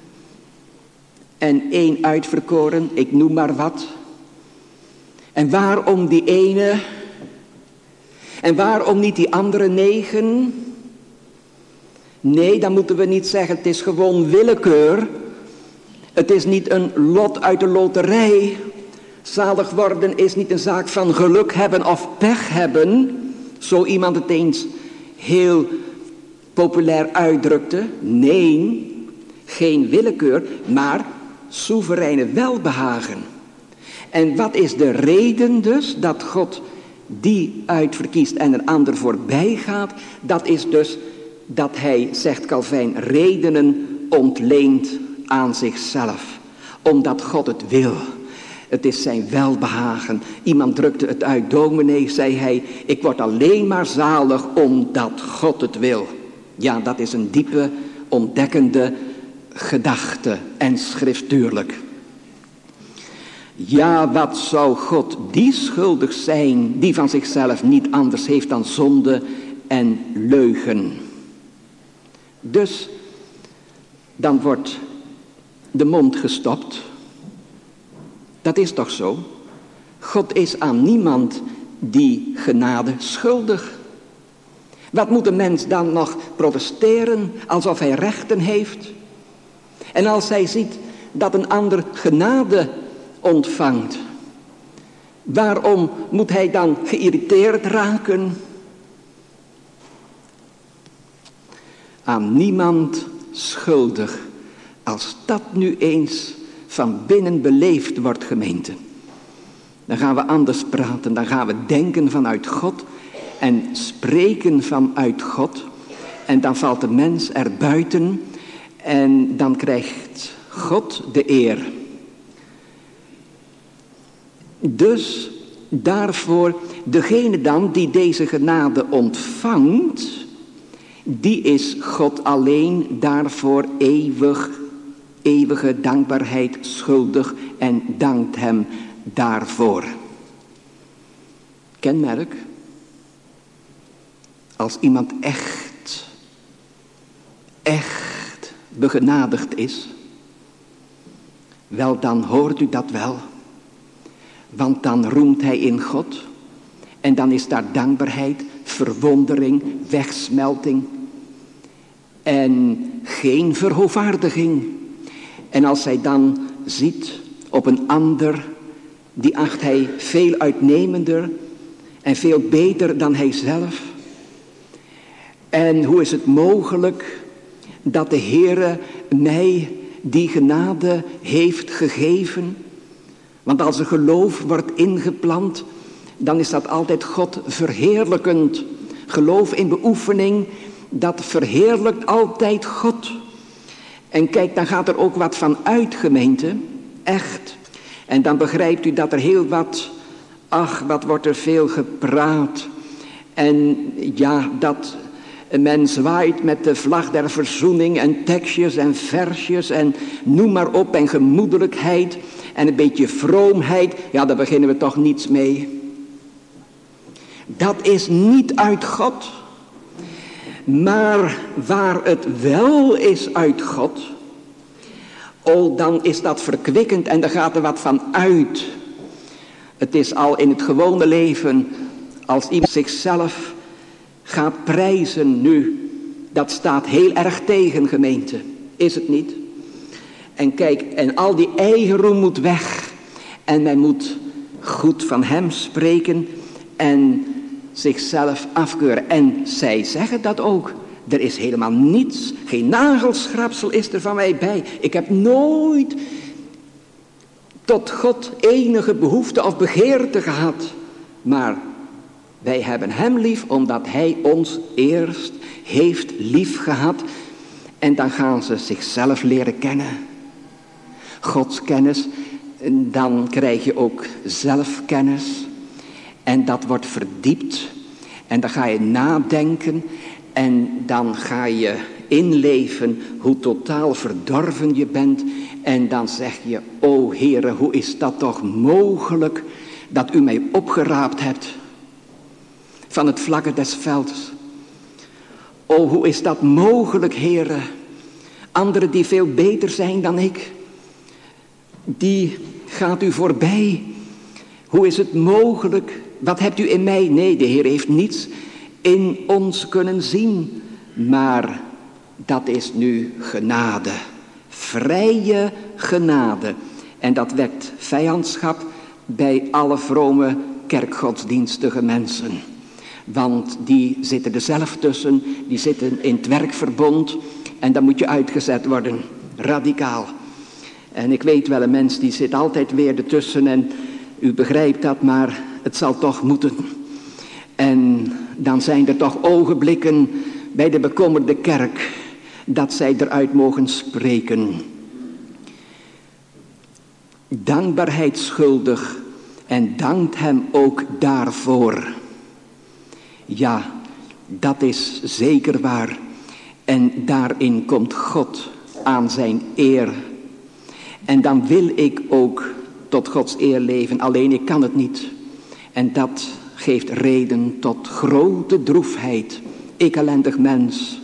en één uitverkoren, ik noem maar wat. En waarom die ene en waarom niet die andere negen? Nee, dan moeten we niet zeggen, het is gewoon willekeur. Het is niet een lot uit de loterij. Zalig worden is niet een zaak van geluk hebben of pech hebben. Zo iemand het eens heel populair uitdrukte. Nee, geen willekeur, maar soevereine welbehagen. En wat is de reden dus dat God die uitverkiest en een ander voorbij gaat? Dat is dus dat hij, zegt Calvijn, redenen ontleent aan zichzelf. Omdat God het wil. Het is zijn welbehagen. Iemand drukte het uit, dominee, zei hij, ik word alleen maar zalig omdat God het wil. Ja, dat is een diepe, ontdekkende gedachte en schriftuurlijk. Ja, wat zou God die schuldig zijn, die van zichzelf niet anders heeft dan zonde en leugen. Dus, dan wordt de mond gestopt. Dat is toch zo? God is aan niemand die genade schuldig. Wat moet een mens dan nog protesteren, alsof hij rechten heeft? En als hij ziet dat een ander genade ontvangt, waarom moet hij dan geïrriteerd raken? aan niemand schuldig. Als dat nu eens van binnen beleefd wordt, gemeente. Dan gaan we anders praten, dan gaan we denken vanuit God en spreken vanuit God. En dan valt de mens er buiten en dan krijgt God de eer. Dus daarvoor, degene dan die deze genade ontvangt, die is God alleen daarvoor eeuwig, eeuwige dankbaarheid schuldig en dankt hem daarvoor. Kenmerk, als iemand echt, echt begenadigd is, wel dan hoort u dat wel. Want dan roemt hij in God. En dan is daar dankbaarheid, verwondering, wegsmelting. En geen verhoovaardiging. En als hij dan ziet op een ander, die acht hij veel uitnemender en veel beter dan hij zelf. En hoe is het mogelijk dat de Heere mij die genade heeft gegeven? Want als er geloof wordt ingeplant, dan is dat altijd God verheerlijkend. Geloof in beoefening, dat verheerlijkt altijd God. En kijk, dan gaat er ook wat van uit, gemeente. Echt. En dan begrijpt u dat er heel wat, ach, wat wordt er veel gepraat. En ja, dat men zwaait met de vlag der verzoening en tekstjes en versjes en noem maar op en gemoedelijkheid en een beetje vroomheid. Ja, daar beginnen we toch niets mee. Dat is niet uit God. Maar waar het wel is uit God, oh, dan is dat verkwikkend en daar gaat er wat van uit. Het is al in het gewone leven, als iemand zichzelf gaat prijzen nu, dat staat heel erg tegen, gemeente. Is het niet? En kijk, en al die eigenroem moet weg. En men moet goed van hem spreken en zichzelf afkeuren. En zij zeggen dat ook. Er is helemaal niets, geen nagelschrapsel is er van mij bij. Ik heb nooit tot God enige behoefte of begeerte gehad. Maar wij hebben hem lief omdat hij ons eerst heeft lief gehad. En dan gaan ze zichzelf leren kennen. Gods kennis, dan krijg je ook zelfkennis. En dat wordt verdiept. En dan ga je nadenken. En dan ga je inleven hoe totaal verdorven je bent. En dan zeg je, o Heere, hoe is dat toch mogelijk dat u mij opgeraapt hebt van het vlakke des velds. O, hoe is dat mogelijk, Heere? Anderen die veel beter zijn dan ik, die gaat u voorbij. Hoe is het mogelijk? Wat hebt u in mij? Nee, de Heer heeft niets in ons kunnen zien. Maar dat is nu genade. Vrije genade. En dat wekt vijandschap bij alle vrome kerkgodsdienstige mensen. Want die zitten er zelf tussen. Die zitten in het werkverbond. En dan moet je uitgezet worden. Radicaal. En ik weet wel, een mens die zit altijd weer ertussen. En u begrijpt dat, maar het zal toch moeten. En dan zijn er toch ogenblikken bij de bekommerde kerk dat zij eruit mogen spreken. Dankbaarheid schuldig en dankt hem ook daarvoor. Ja, dat is zeker waar. En daarin komt God aan zijn eer. En dan wil ik ook tot Gods eer leven, alleen ik kan het niet. En dat geeft reden tot grote droefheid. Ik ellendig mens.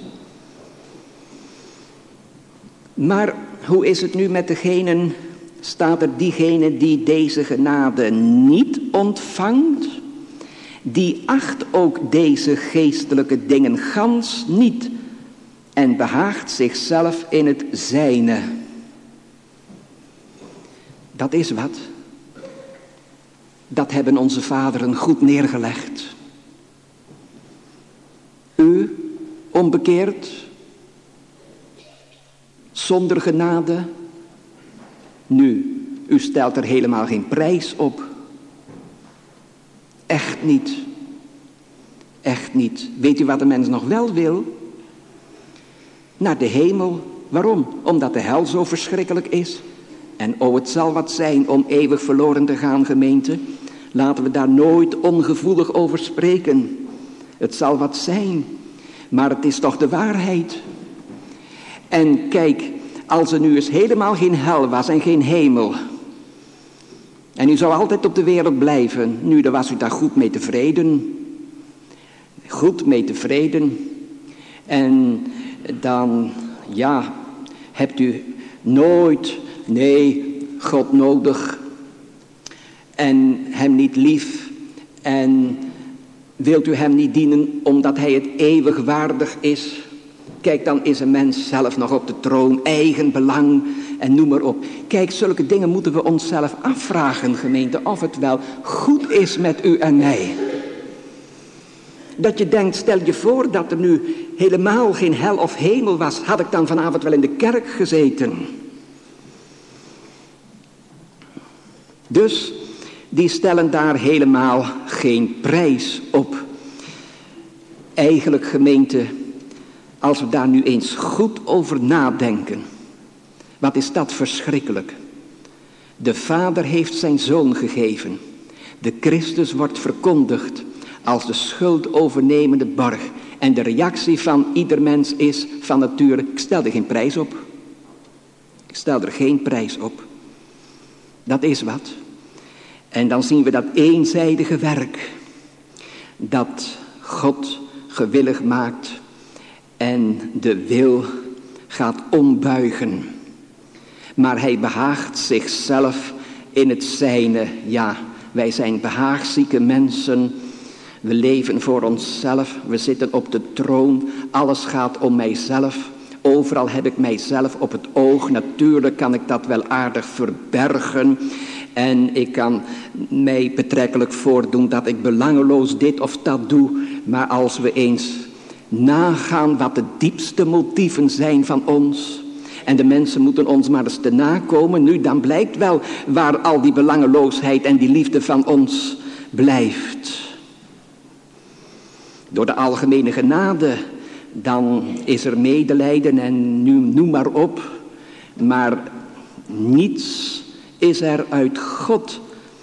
Maar hoe is het nu met degenen, staat er diegene die deze genade niet ontvangt? Die acht ook deze geestelijke dingen gans niet en behaagt zichzelf in het zijne. Dat is wat. Dat hebben onze vaderen goed neergelegd. U, onbekeerd, Zonder genade? Nu, u stelt er helemaal geen prijs op. Echt niet. Echt niet. Weet u wat de mens nog wel wil? Naar de hemel. Waarom? Omdat de hel zo verschrikkelijk is. En oh, het zal wat zijn om eeuwig verloren te gaan, gemeente. Laten we daar nooit ongevoelig over spreken. Het zal wat zijn. Maar het is toch de waarheid. En kijk, als er nu eens helemaal geen hel was en geen hemel. En u zou altijd op de wereld blijven. Nu, dan was u daar goed mee tevreden. Goed mee tevreden. En dan, ja, hebt u nooit, nee, God nodig. En hem niet lief. En wilt u hem niet dienen omdat hij het eeuwig waardig is. Kijk, dan is een mens zelf nog op de troon, eigen belang en noem maar op. Kijk, zulke dingen moeten we onszelf afvragen, gemeente, of het wel goed is met u en mij. Dat je denkt, stel je voor dat er nu helemaal geen hel of hemel was, had ik dan vanavond wel in de kerk gezeten. Dus, die stellen daar helemaal geen prijs op. Eigenlijk, gemeente, als we daar nu eens goed over nadenken. Wat is dat verschrikkelijk. De Vader heeft zijn Zoon gegeven. De Christus wordt verkondigd als de schuldovernemende borg. En de reactie van ieder mens is van nature, ik stel er geen prijs op. Ik stel er geen prijs op. Dat is wat. En dan zien we dat eenzijdige werk. Dat God gewillig maakt. En de wil gaat ombuigen. Maar hij behaagt zichzelf in het zijne. Ja, wij zijn behaagzieke mensen. We leven voor onszelf. We zitten op de troon. Alles gaat om mijzelf. Overal heb ik mijzelf op het oog. Natuurlijk kan ik dat wel aardig verbergen. En ik kan mij betrekkelijk voordoen dat ik belangeloos dit of dat doe. Maar als we eens nagaan wat de diepste motieven zijn van ons. En de mensen moeten ons maar eens te nakomen. Nu, dan blijkt wel waar al die belangeloosheid en die liefde van ons blijft. Door de algemene genade, dan is er medelijden en nu noem maar op. Maar niets is er uit God.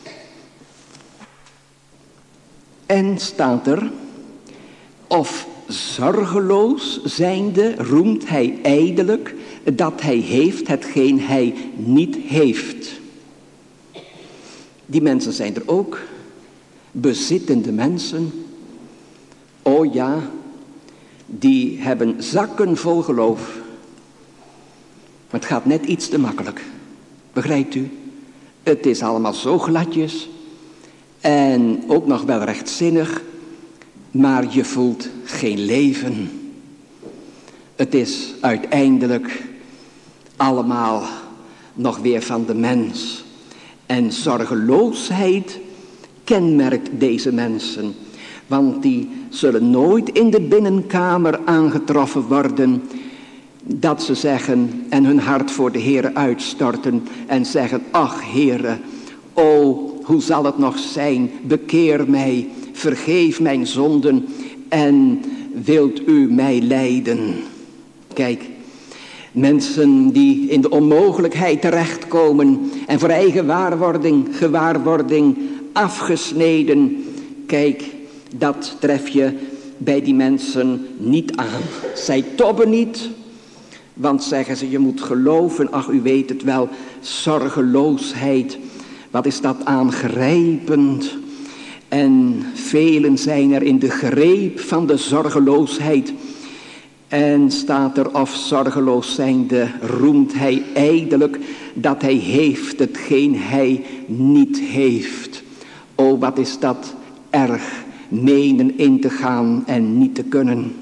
En staat er, of zorgeloos zijnde roemt hij ijdelijk dat hij heeft hetgeen hij niet heeft. Die mensen zijn er ook. Bezittende mensen. Oh ja, die hebben zakken vol geloof. Maar het gaat net iets te makkelijk. Begrijpt u? Het is allemaal zo gladjes. En ook nog wel rechtzinnig. Maar je voelt geen leven. Het is uiteindelijk allemaal nog weer van de mens. En zorgeloosheid kenmerkt deze mensen. Want die zullen nooit in de binnenkamer aangetroffen worden. Dat ze zeggen en hun hart voor de Heere uitstorten. En zeggen, ach Heere, o hoe zal het nog zijn, bekeer mij. Vergeef mijn zonden en wilt u mij leiden. Kijk, mensen die in de onmogelijkheid terechtkomen en voor eigen waarwording, gewaarwording afgesneden. Kijk, dat tref je bij die mensen niet aan. Zij tobben niet, want zeggen ze, je moet geloven, ach u weet het wel, zorgeloosheid. Wat is dat aangrijpend. En velen zijn er in de greep van de zorgeloosheid. En staat er, of zorgeloos zijnde, roemt hij ijdelijk dat hij heeft hetgeen hij niet heeft. O, wat is dat erg, menen in te gaan en niet te kunnen.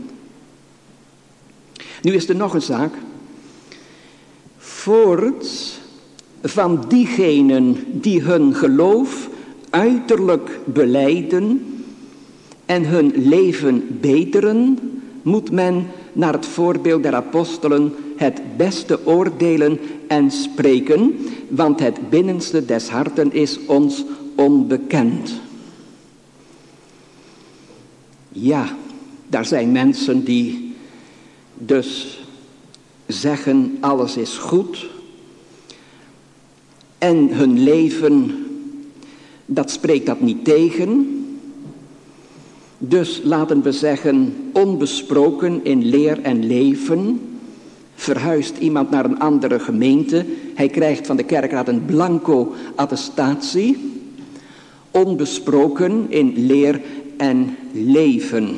Nu is er nog een zaak. Voorts van diegenen die hun geloof uiterlijk belijden en hun leven beteren, moet men naar het voorbeeld der apostelen het beste oordelen en spreken, want het binnenste des harten is ons onbekend. Ja, daar zijn mensen die dus zeggen alles is goed en hun leven, dat spreekt dat niet tegen. Dus laten we zeggen, onbesproken in leer en leven, verhuist iemand naar een andere gemeente, hij krijgt van de kerkraad een blanco attestatie, onbesproken in leer en leven.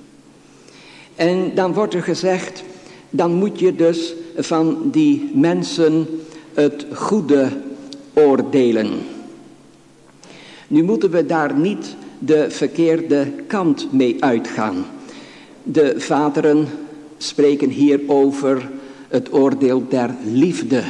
En dan wordt er gezegd, dan moet je dus van die mensen het goede oordelen. Nu moeten we daar niet de verkeerde kant mee uitgaan. De vaderen spreken hier over het oordeel der liefde.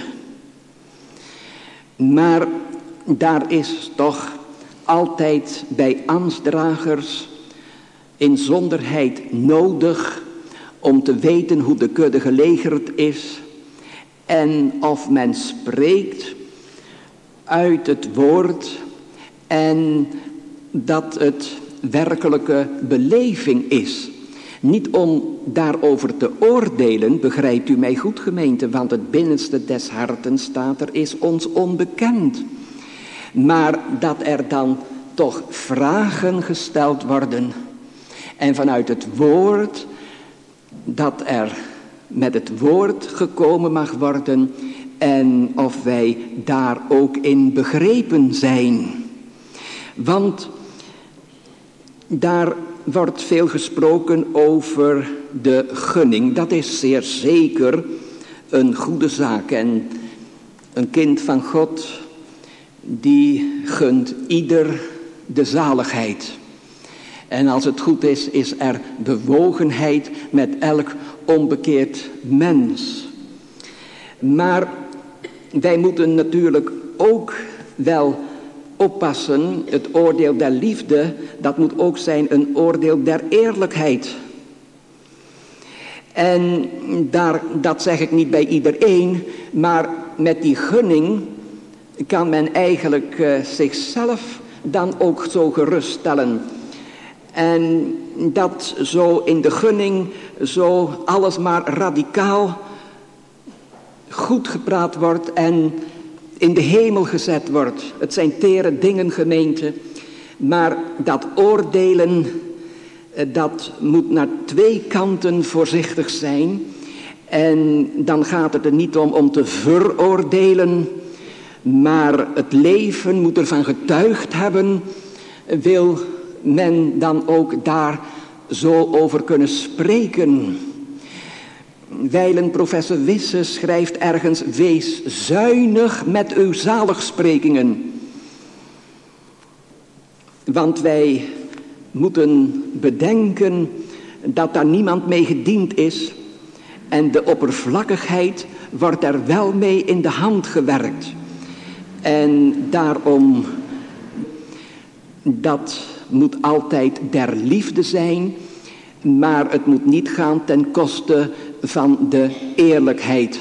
Maar daar is toch altijd bij ambtsdragers inzonderheid nodig om te weten hoe de kudde gelegerd is en of men spreekt uit het woord en dat het werkelijke beleving is. Niet om daarover te oordelen, begrijpt u mij goed gemeente, want het binnenste des harten staat er is ons onbekend. Maar dat er dan toch vragen gesteld worden en vanuit het woord, dat er met het woord gekomen mag worden en of wij daar ook in begrepen zijn. Want daar wordt veel gesproken over de gunning. Dat is zeer zeker een goede zaak. En een kind van God, die gunt ieder de zaligheid. En als het goed is, is er bewogenheid met elk onbekeerd mens. Maar wij moeten natuurlijk ook wel oppassen, het oordeel der liefde, dat moet ook zijn een oordeel der eerlijkheid. En daar, dat zeg ik niet bij iedereen, maar met die gunning kan men eigenlijk uh, zichzelf dan ook zo geruststellen. En dat zo in de gunning, zo alles maar radicaal goed gepraat wordt en in de hemel gezet wordt. Het zijn tere dingen, gemeente. Maar dat oordelen, dat moet naar twee kanten voorzichtig zijn. En dan gaat het er niet om om te veroordelen. Maar het leven moet ervan getuigd hebben. Wil men dan ook daar zo over kunnen spreken? Wijlen professor Wisse schrijft ergens, wees zuinig met uw zaligsprekingen. Want wij moeten bedenken dat daar niemand mee gediend is. En de oppervlakkigheid wordt er wel mee in de hand gewerkt. En daarom, dat moet altijd der liefde zijn. Maar het moet niet gaan ten koste van de eerlijkheid.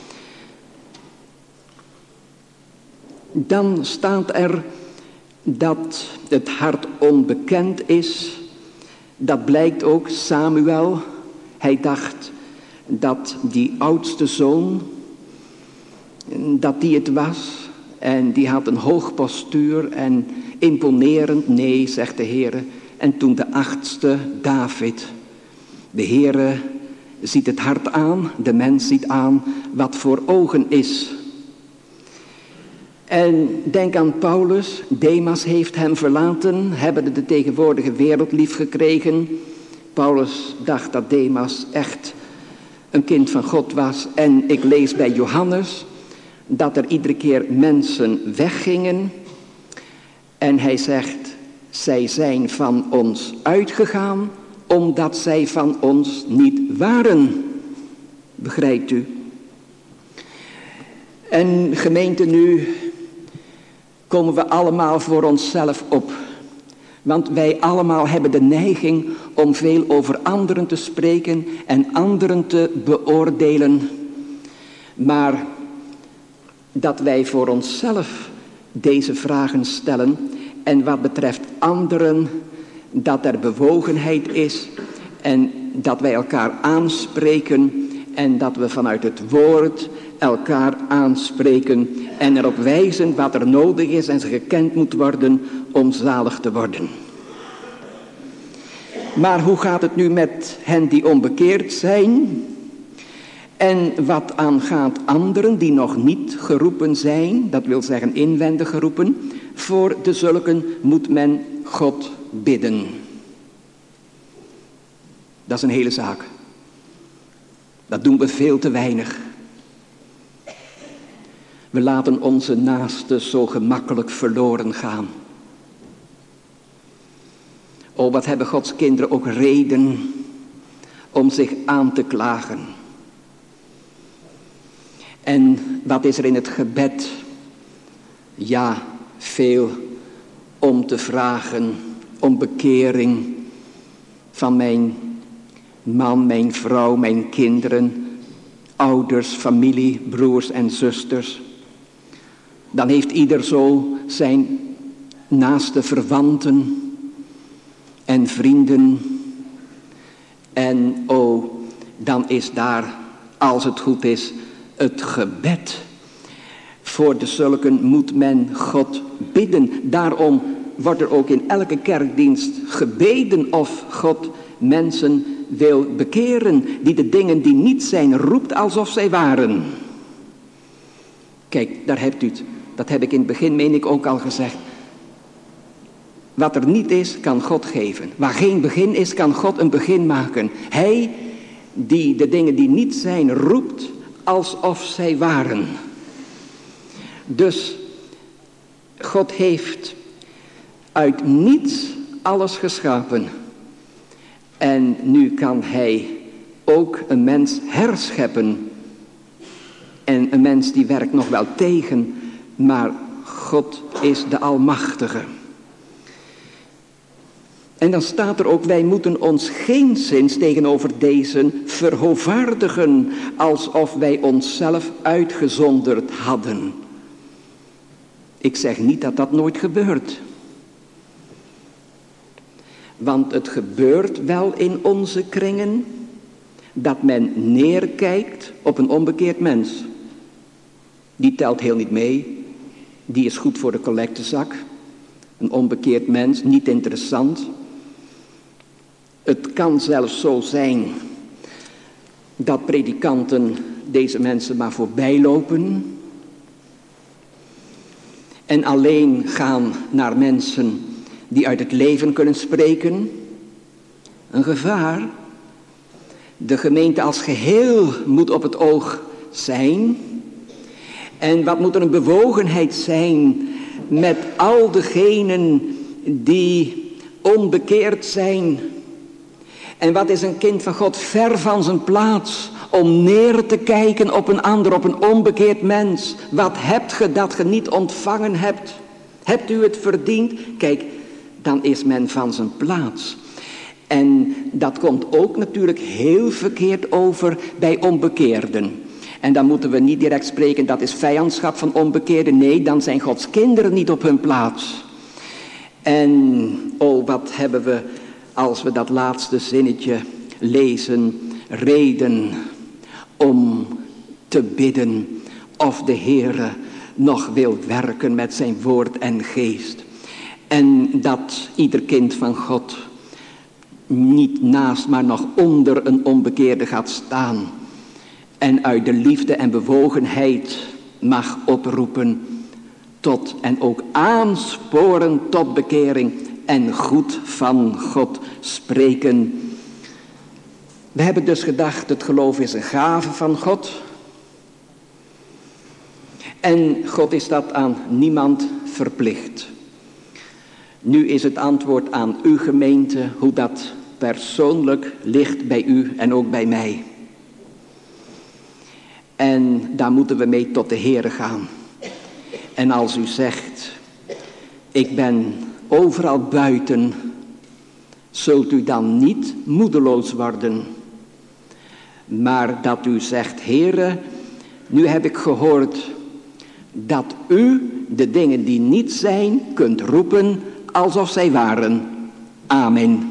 Dan staat er dat het hart onbekend is. Dat blijkt ook Samuel. Hij dacht dat die oudste zoon, dat die het was. En die had een hoog postuur en imponerend. Nee, zegt de Heere. En toen de achtste, David. De Heere ziet het hart aan, de mens ziet aan wat voor ogen is. En denk aan Paulus, Demas heeft hem verlaten, hebben de tegenwoordige wereld lief gekregen. Paulus dacht dat Demas echt een kind van God was. En ik lees bij Johannes dat er iedere keer mensen weggingen. En hij zegt, zij zijn van ons uitgegaan, omdat zij van ons niet waren. Begrijpt u? En gemeente, nu komen we allemaal voor onszelf op. Want wij allemaal hebben de neiging om veel over anderen te spreken en anderen te beoordelen. Maar dat wij voor onszelf deze vragen stellen en wat betreft anderen, dat er bewogenheid is en dat wij elkaar aanspreken en dat we vanuit het woord elkaar aanspreken en erop wijzen wat er nodig is en ze gekend moet worden om zalig te worden. Maar hoe gaat het nu met hen die onbekeerd zijn? En wat aangaat anderen die nog niet geroepen zijn, dat wil zeggen inwendig geroepen, voor de zulken moet men God bidden. Dat is een hele zaak. Dat doen we veel te weinig. We laten onze naasten zo gemakkelijk verloren gaan. Oh, wat hebben Gods kinderen ook reden om zich aan te klagen. En wat is er in het gebed? Ja, veel om te vragen, om bekering van mijn man, mijn vrouw, mijn kinderen, ouders, familie, broers en zusters. Dan heeft ieder zo zijn naaste verwanten en vrienden. En oh, dan is daar, als het goed is, het gebed. Voor de zulken moet men God bidden. Daarom wordt er ook in elke kerkdienst gebeden of God mensen wil bekeren. Die de dingen die niet zijn roept alsof zij waren. Kijk, daar hebt u het. Dat heb ik in het begin, meen ik, ook al gezegd. Wat er niet is, kan God geven. Waar geen begin is, kan God een begin maken. Hij die de dingen die niet zijn roept alsof zij waren. Dus God heeft uit niets alles geschapen. En nu kan hij ook een mens herscheppen. En een mens die werkt nog wel tegen, maar God is de Almachtige. En dan staat er ook, wij moeten ons geenszins tegenover deze verhoovaardigen, alsof wij onszelf uitgezonderd hadden. Ik zeg niet dat dat nooit gebeurt. Want het gebeurt wel in onze kringen, dat men neerkijkt op een onbekeerd mens. Die telt heel niet mee, die is goed voor de collectezak. Een onbekeerd mens, niet interessant. Het kan zelfs zo zijn dat predikanten deze mensen maar voorbij lopen. En alleen gaan naar mensen die uit het leven kunnen spreken. Een gevaar. De gemeente als geheel moet op het oog zijn. En wat moet er een bewogenheid zijn met al degenen die onbekeerd zijn. En wat is een kind van God ver van zijn plaats om neer te kijken op een ander, op een onbekeerd mens. Wat hebt ge dat ge niet ontvangen hebt? Hebt u het verdiend? Kijk, dan is men van zijn plaats. En dat komt ook natuurlijk heel verkeerd over bij onbekeerden. En dan moeten we niet direct spreken, dat is vijandschap van onbekeerden. Nee, dan zijn Gods kinderen niet op hun plaats. En oh, wat hebben we als we dat laatste zinnetje lezen. Reden om te bidden of de Heere nog wil werken met zijn woord en geest. En dat ieder kind van God niet naast, maar nog onder een onbekeerde gaat staan. En uit de liefde en bewogenheid mag oproepen tot en ook aansporen tot bekering en goed van God spreken. We hebben dus gedacht, het geloof is een gave van God. En God is dat aan niemand verplicht. Nu is het antwoord aan uw gemeente, hoe dat persoonlijk ligt bij u en ook bij mij. En daar moeten we mee tot de Heere gaan. En als u zegt, ik ben overal buiten, zult u dan niet moedeloos worden. Maar dat u zegt, Heere, nu heb ik gehoord dat u de dingen die niet zijn kunt roepen alsof zij waren. Amen.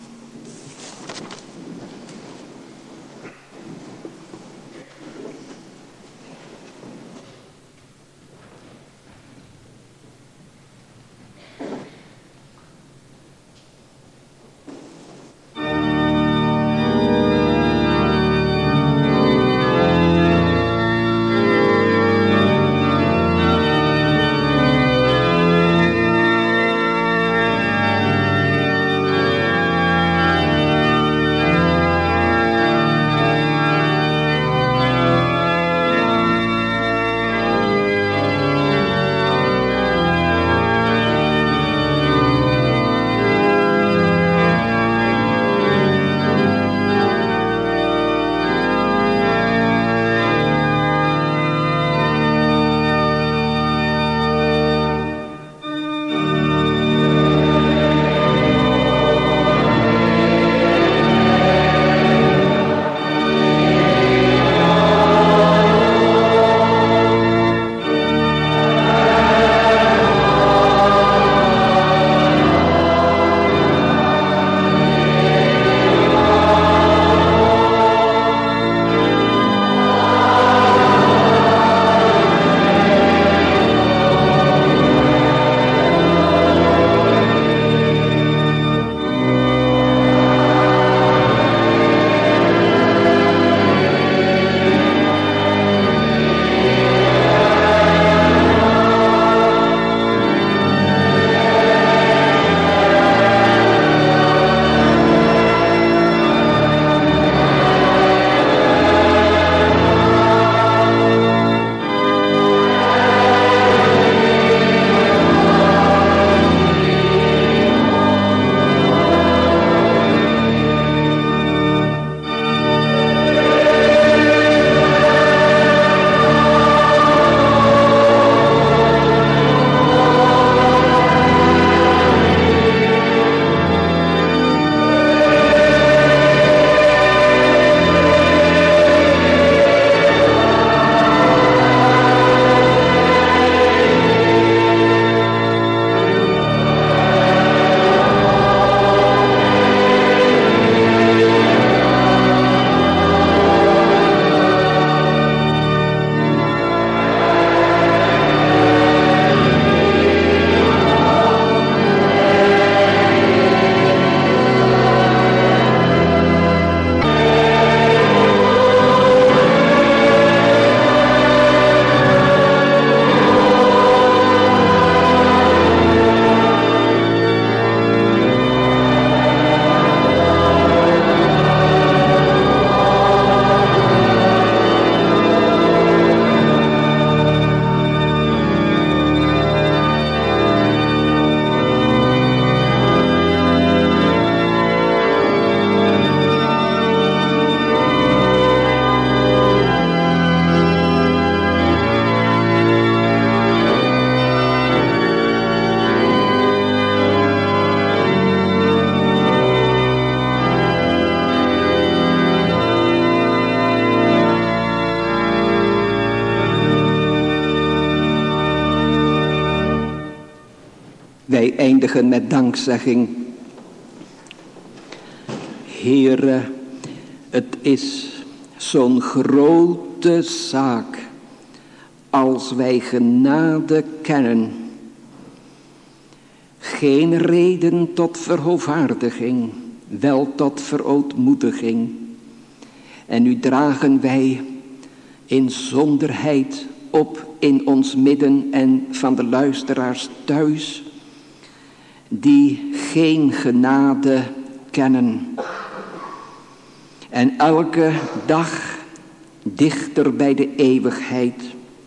Wij eindigen met dankzegging. Heere, het is zo'n grote zaak als wij genade kennen. Geen reden tot verhoovaardiging, wel tot verootmoediging. En nu dragen wij in zonderheid op in ons midden en van de luisteraars thuis, die geen genade kennen. En elke dag dichter bij de eeuwigheid.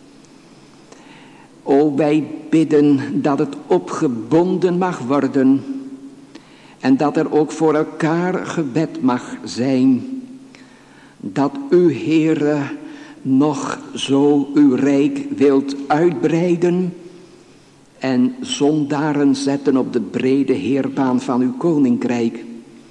O, wij bidden dat het opgebonden mag worden en dat er ook voor elkaar gebed mag zijn. Dat u, Heere, nog zo uw rijk wilt uitbreiden en zondaren zetten op de brede heerbaan van uw koninkrijk.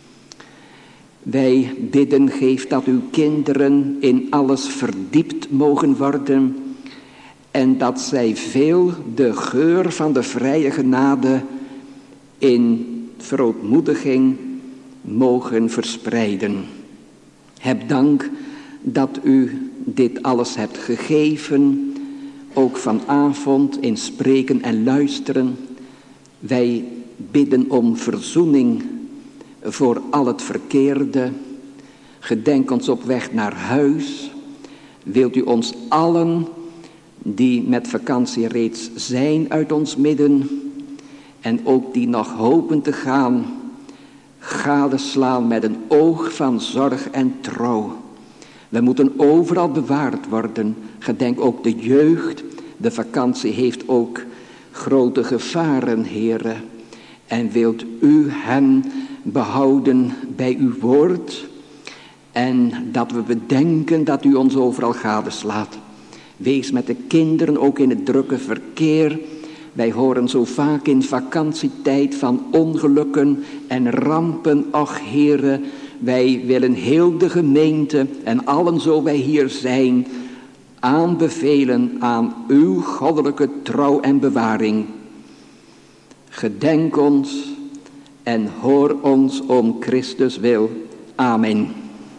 Wij bidden, geef dat uw kinderen in alles verdiept mogen worden en dat zij veel de geur van de vrije genade in verootmoediging mogen verspreiden. Heb dank dat u dit alles hebt gegeven, ook vanavond in spreken en luisteren. Wij bidden om verzoening voor al het verkeerde. Gedenk ons op weg naar huis. Wilt u ons allen die met vakantie reeds zijn uit ons midden en ook die nog hopen te gaan, gadeslaan met een oog van zorg en trouw. We moeten overal bewaard worden. Gedenk ook de jeugd. De vakantie heeft ook grote gevaren, Heere. En wilt u hen behouden bij uw woord. En dat we bedenken dat u ons overal gadeslaat. Wees met de kinderen ook in het drukke verkeer. Wij horen zo vaak in vakantietijd van ongelukken en rampen. Ach, Heere, wij willen heel de gemeente en allen zo wij hier zijn aanbevelen aan uw goddelijke trouw en bewaring. Gedenk ons en hoor ons om Christus wil. Amen.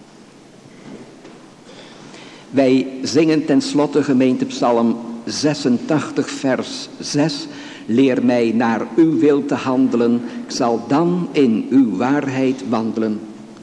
Wij zingen tenslotte gemeentepsalm zesentachtig vers zes. Leer mij naar uw wil te handelen, ik zal dan in uw waarheid wandelen.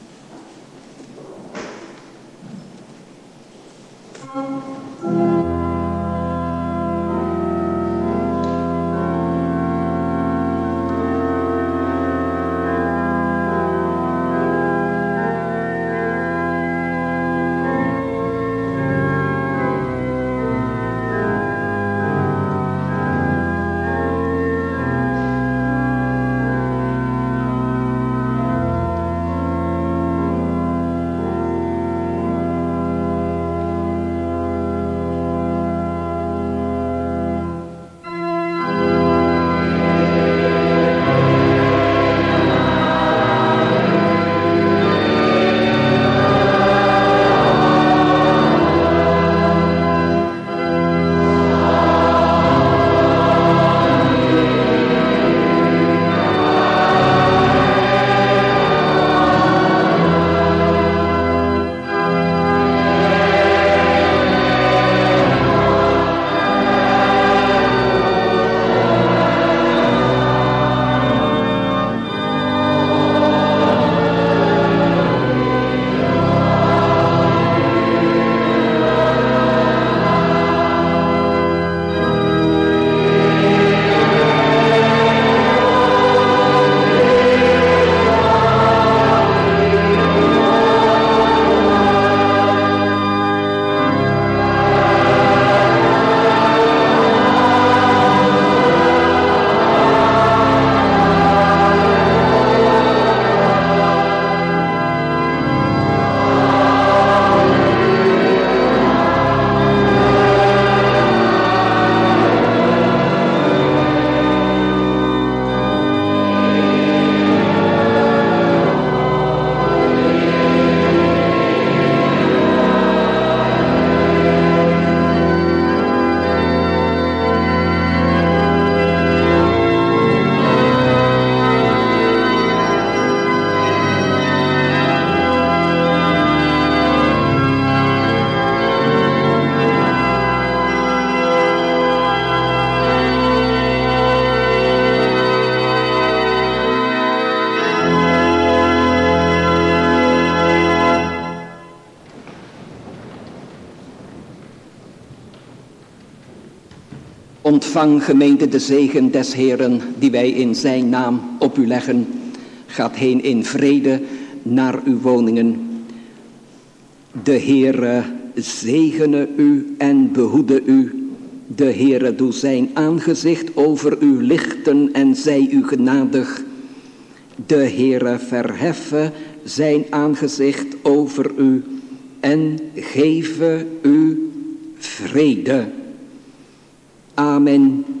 Ontvang, gemeente, de zegen des Heeren die wij in zijn naam op u leggen. Gaat heen in vrede naar uw woningen. De Heere zegene u en behoede u. De Heere doe zijn aangezicht over u lichten en zij u genadig. De Heere verheffe zijn aangezicht over u en geven u vrede. Amen.